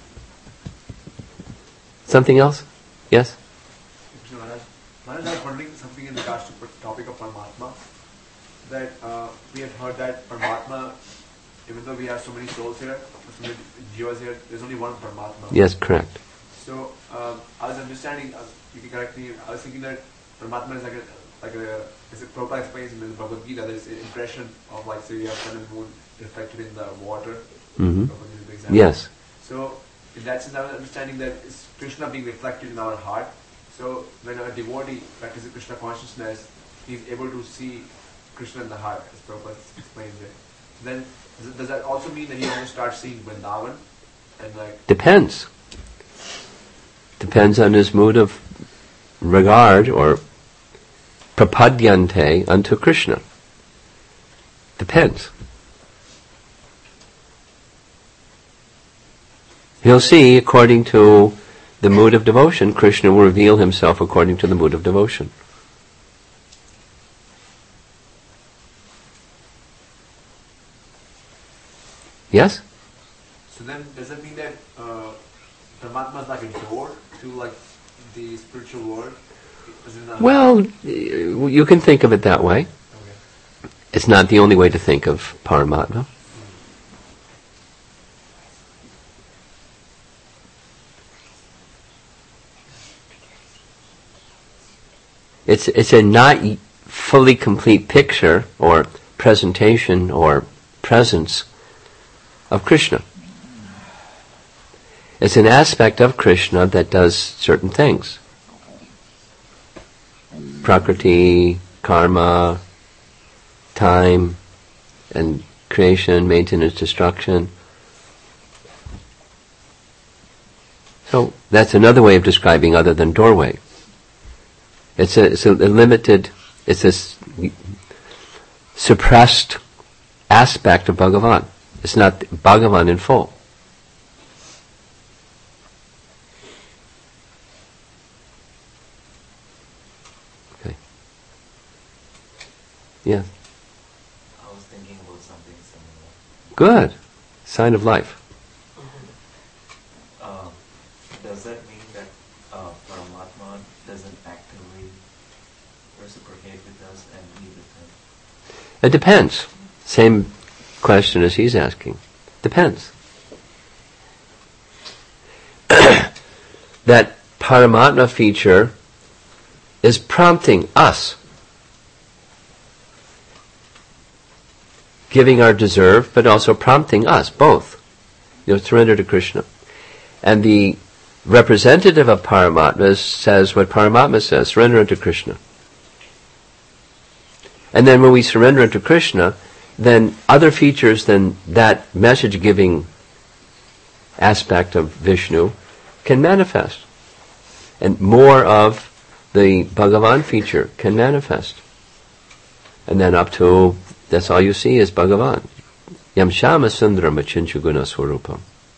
Something else? Yes? Maharaj, Maharaj, I was wondering something in regards to the topic of Paramatma. That uh, we had heard that Paramatma, even though we have so many souls here, so many jivas here, there's only one Paramatma. Yes, correct. So um, I was understanding, uh, you can correct me, I was thinking that Paramatma is like a, like a, as it Prabhupada explains in the Bhagavad Gita, there's an impression of, like, say you have sun and moon reflected in the water. Mm-hmm. Prabhupada gives the example. Yes. So in that sense, I was understanding that it's Krishna being reflected in our heart. So when a devotee practices Krishna consciousness, he's able to see Krishna in the heart, as Prabhupada explains it. Then does, does that also mean that he also starts seeing Vrindavan? And like Depends. Depends on his mood of regard or prapadyante unto Krishna. Depends. He'll see according to the mood of devotion. Krishna will reveal himself according to the mood of devotion. Yes? So then does that mean that uh, Paramatma is like a door to like the spiritual world? Is it not Well, you can think of it that way. Okay. It's not the only way to think of Paramatma. It's it's a not fully complete picture or presentation or presence of Krishna. It's an aspect of Krishna that does certain things. Prakriti, karma, time, and creation, maintenance, destruction. So that's another way of describing other than doorway. It's a, it's a limited, it's a s- suppressed aspect of Bhagavan. It's not Bhagavan in full. Okay. Yeah. I was thinking about something similar. Good. Sign of life. Uh, does that mean that uh, Paramatma doesn't actively reciprocate with us and be with him? It depends. Same question as he's asking. Depends. That Paramatma feature is prompting us, giving our deserve, but also prompting us, both. You know, surrender to Krishna. And the representative of Paramatma says what Paramatma says, surrender unto Krishna. And then when we surrender unto Krishna, then other features than that message-giving aspect of Vishnu can manifest. And more of the Bhagavan feature can manifest. And then up to, that's all you see is Bhagavan. Yam Shama Sundram Achincha Guna Swarupam.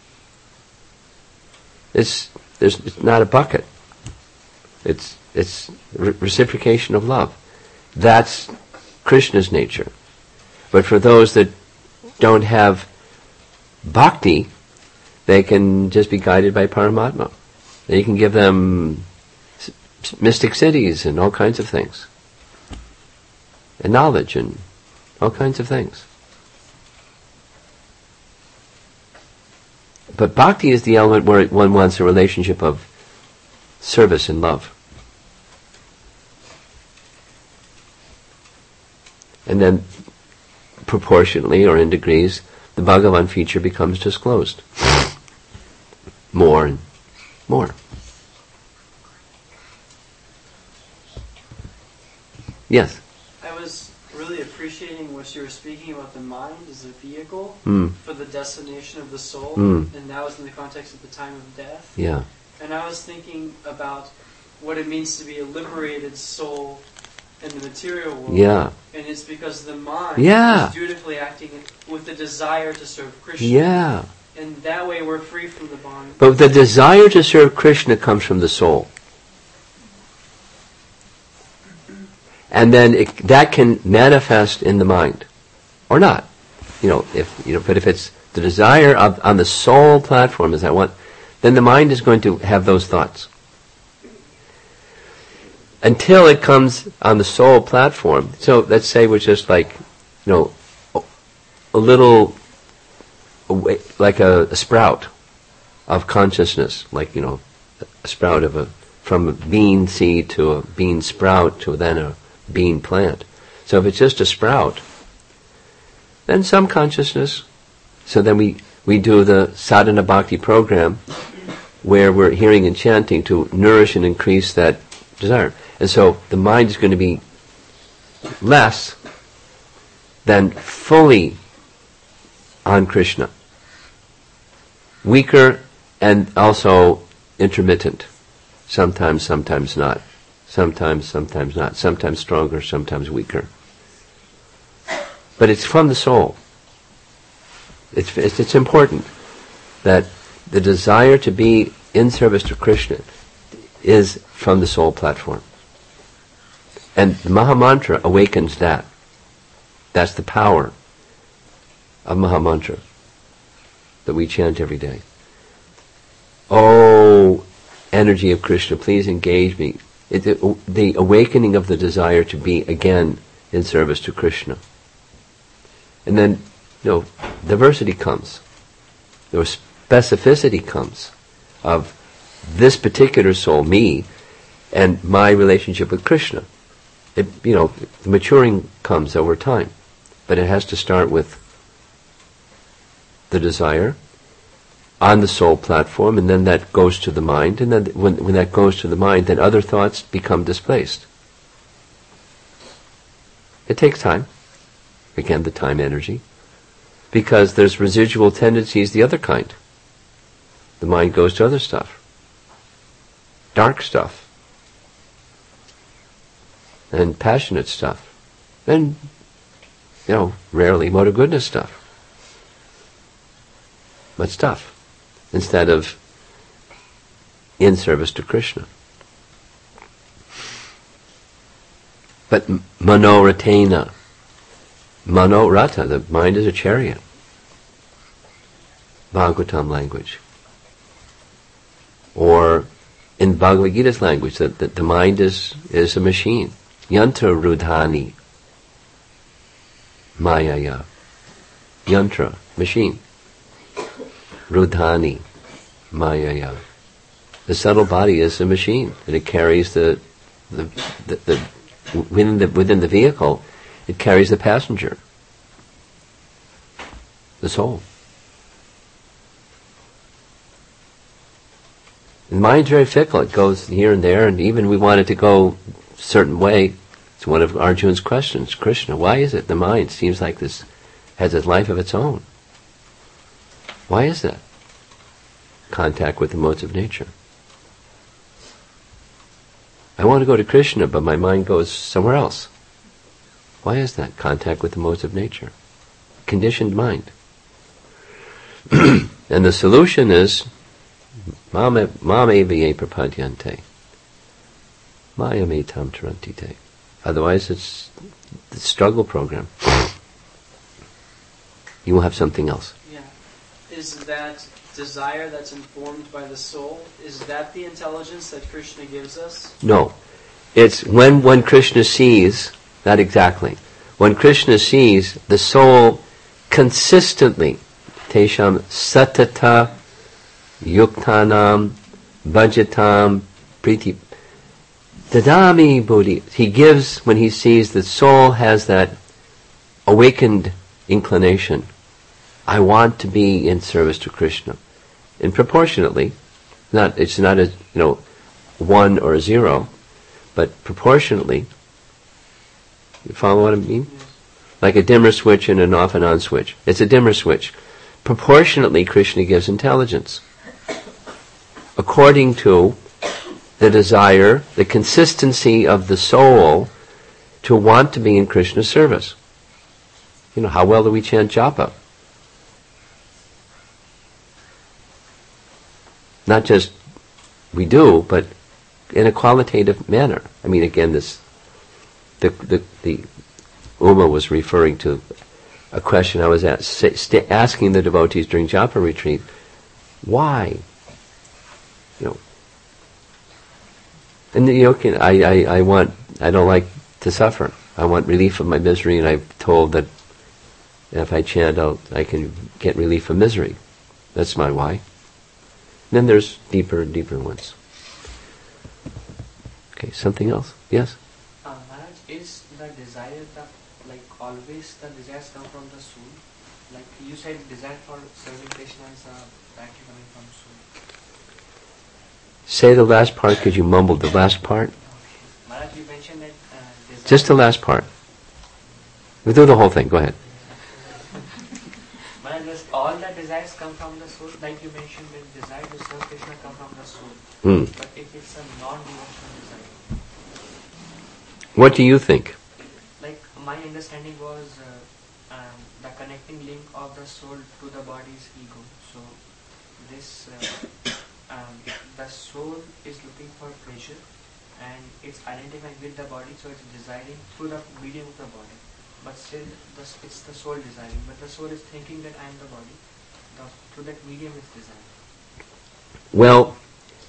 It's, there's, it's not a bucket. It's, it's re- reciprocation of love. That's Krishna's nature. But for those that don't have bhakti, they can just be guided by Paramatma. You can give them s- mystic cities and all kinds of things. And knowledge and all kinds of things. But bhakti is the element where one wants a relationship of service and love. And then, proportionately or in degrees, the Bhagavan feature becomes disclosed. More and more. Yes? I was really appreciating what you were speaking about the mind as a vehicle Mm. for the destination of the soul, Mm. and that was in the context of the time of death. Yeah. And I was thinking about what it means to be a liberated soul in the material world. Yeah. And it's because the mind Yeah. is dutifully acting with the desire to serve Krishna. Yeah. And that way we're free from the bond. But the desire to serve Krishna comes from the soul. And then it, that can manifest in the mind. Or not. You know, if you know, but if it's the desire of on the soul platform is I want, then the mind is going to have those thoughts. Until it comes on the soul platform. So let's say we're just like, you know, a little, like a, a sprout of consciousness, like, you know, a sprout of a, from a bean seed to a bean sprout to then a bean plant. So if it's just a sprout, then some consciousness. So then we, we do the sadhana bhakti program where we're hearing and chanting to nourish and increase that desire. And so the mind is going to be less than fully on Krishna. Weaker and also intermittent. Sometimes, sometimes not. Sometimes, sometimes not. Sometimes stronger, sometimes weaker. But it's from the soul. It's, it's, it's important that the desire to be in service to Krishna is from the soul platform. And the Mahamantra awakens that. That's the power of Mahamantra that we chant every day. Oh, energy of Krishna, please engage me. It, it, the awakening of the desire to be again in service to Krishna. And then, you know, diversity comes. There specificity comes of this particular soul, me, and my relationship with Krishna. It, you know, the maturing comes over time, but it has to start with the desire on the soul platform, and then that goes to the mind, and then when, when that goes to the mind, then other thoughts become displaced. It takes time. Again, the time energy. Because there's residual tendencies the other kind. The mind goes to other stuff. Dark stuff. And passionate stuff. And, you know, rarely motor goodness stuff. But stuff. Instead of in service to Krishna. But manoratena. Manorata, the mind is a chariot. Bhagavatam language. Or in Bhagavad Gita's language, that the, the mind is, is a machine. Yantra rudhani. Mayaya. Yantra, machine. Rudhani. Mayaya. The subtle body is a machine, and it carries the, the, the, the within the within the vehicle, it carries the passenger, the soul. The mind's very fickle. It goes here and there, and even we want it to go a certain way. It's one of Arjuna's questions. Krishna, why is it the mind seems like this has a life of its own? Why is that? contact with the modes of nature. I want to go to Krishna, but my mind goes somewhere else. Why is that? Contact with the modes of nature. Conditioned mind. And the solution is Mame viye prapadyante. Maya me tam tarantite. Otherwise it's the struggle program. You will have something else. Yeah. Is that desire that's informed by the soul, is that the intelligence that Krishna gives us? No. It's when when Krishna sees, not exactly. When Krishna sees the soul consistently, tesham satata yuktanam bhajatam priti dadami buddhi. He gives, when he sees the soul has that awakened inclination, I want to be in service to Krishna. And proportionately, not it's not a you know one or a zero, but proportionately. You follow what I mean? Yes. Like a dimmer switch and an off and on switch. It's a dimmer switch. Proportionately, Krishna gives intelligence. According to the desire, the consistency of the soul to want to be in Krishna's service. You know, how well do we chant japa? Not just we do, but in a qualitative manner. I mean, again, this the the, the Uma was referring to a question I was at, st- asking the devotees during japa retreat. Why? You know, and you know, can, I, I I want I don't like to suffer. I want relief of my misery, and I've told that if I chant, I'll, I can get relief from misery. That's my why. Then there's deeper and deeper ones. Okay, something else? Yes? Uh, Maharaj, is the desire the, like always the desires come from the soul? Like you said, desire for serving Krishna is uh, actually coming from soul. Say the last part because you mumbled the last part. Okay. Maharaj, you mentioned that uh, desire... Just the last part. We'll do the whole thing. Go ahead. Maharaj, all the desires come from the soul, like you mentioned that desire to serve Krishna come from the soul. Hmm. But if it's a non-devotional desire, What do you think? like my understanding was uh, um, the connecting link of the soul to the body's ego. So this, uh, um, the soul is looking for pleasure and it's identifying with the body, so it's desiring through the medium of the body. But still, the, it's the soul desiring. But the soul is thinking that I am the body. The, through that medium it's desiring. Well,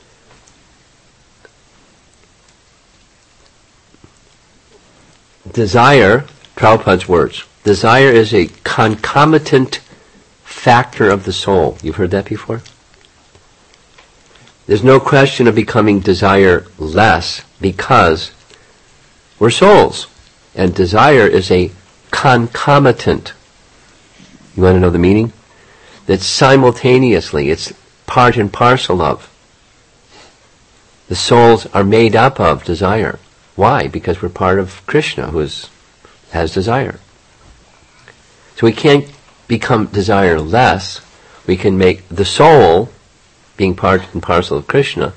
desire, Prabhupada's words, desire is a concomitant factor of the soul. You've heard that before? There's no question of becoming desire-less because we're souls. And desire is a concomitant. You want to know the meaning? That simultaneously, it's part and parcel of. The souls are made up of desire. Why? Because we're part of Krishna, who is, has desire. So we can't become desire-less. We can make the soul, being part and parcel of Krishna,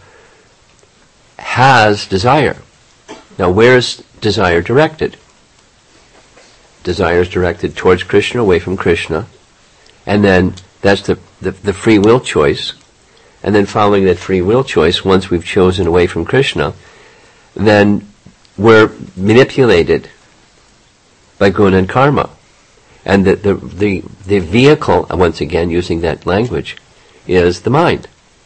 has desire. Now, where's desire directed? Desire is directed towards Krishna, away from Krishna. And then that's the, the, the free will choice. And then following that free will choice, once we've chosen away from Krishna, then we're manipulated by guna and karma. And the, the, the, the vehicle, once again using that language, is the mind.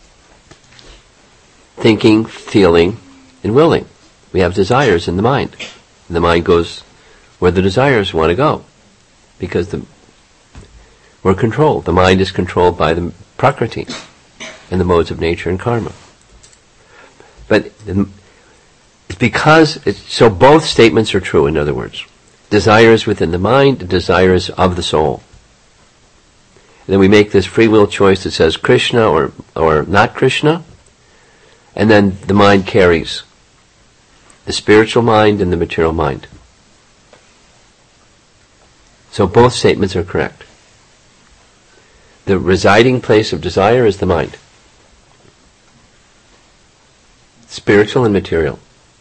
Thinking, feeling, and willing. We have desires in the mind. And the mind goes where the desires want to go. Because the, we're controlled. The mind is controlled by the prakriti and the modes of nature and karma. But it's because, it's, so both statements are true, in other words. Desire is within the mind, desire is of the soul. And then we make this free will choice that says Krishna or, or not Krishna, and then the mind carries the spiritual mind and the material mind. So both statements are correct. The residing place of desire is the mind. spiritual and material.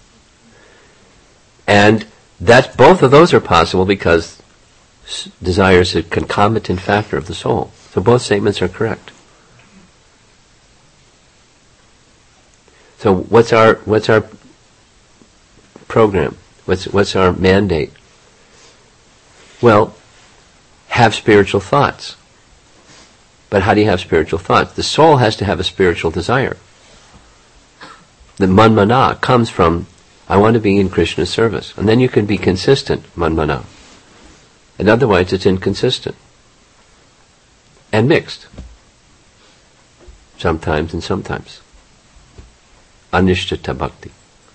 And that's, both of those are possible because s- desire is a concomitant factor of the soul. So both statements are correct. So what's our what's our program? What's what's our mandate? Well, have spiritual thoughts. But how do you have spiritual thoughts? The soul has to have a spiritual desire. The manmana comes from, I want to be in Krishna's service. And then you can be consistent, manmana. And otherwise it's inconsistent. And mixed. Sometimes and sometimes. Anishtata bhakti.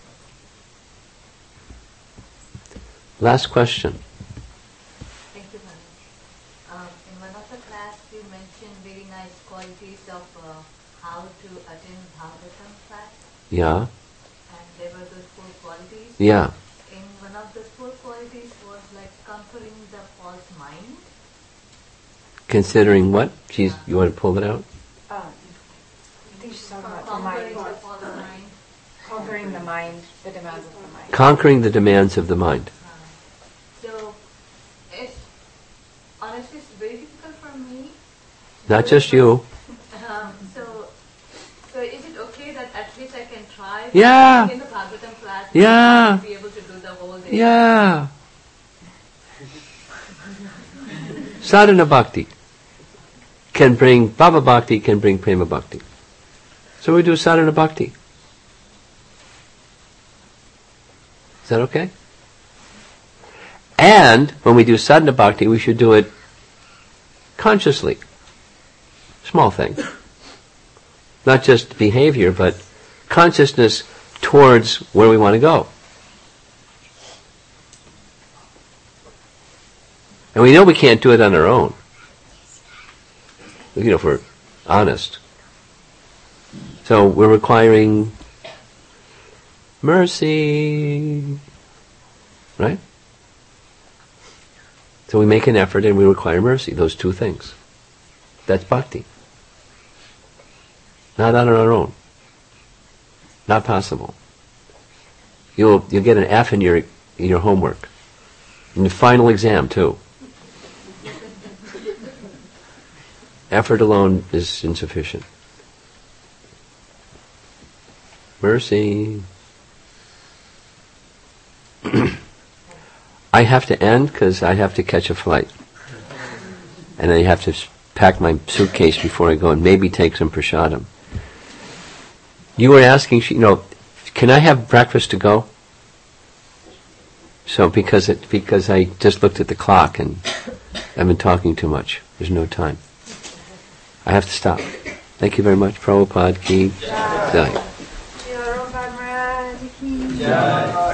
Last question. Thank you, Maharaj. Um, in one of the class you mentioned very nice qualities of uh, how to attend Bhagavatam class. Yeah. And there were those four qualities. Yeah. In one of those four qualities was like conquering the false mind. Considering what? She's, you want to pull it out? Uh, I think she's talking about the Conquering mind. the false mind. Conquering the mind, the demands of the mind. Conquering the demands of the mind. So, it's honestly it's very difficult for me. Not just you. Um, so, so is it okay that at least I can try? Yeah. In the Bhagavatam class, Yeah. to be able to do the whole day. Yeah. Sadhana bhakti can bring, Bhava bhakti can bring prema bhakti. So we do sadhana bhakti. Is that okay? And when we do sadhana bhakti, we should do it consciously. Small thing. Not just behavior, but consciousness towards where we want to go. And we know we can't do it on our own. You know, if we're honest. So we're requiring mercy. Right? So we make an effort and we require mercy. Those two things. That's bhakti. Not on our own. Not possible. You'll you'll get an F in your in your homework. In the final exam too. Effort alone is insufficient. Mercy. I have to end because I have to catch a flight. And I have to pack my suitcase before I go and maybe take some prasadam. You were asking, you know, can I have breakfast to go? So because it, because I just looked at the clock and I've been talking too much. There's no time. I have to stop. Thank you very much. Prabhupada ki jai. Prabhupada Maharaj ki Jai.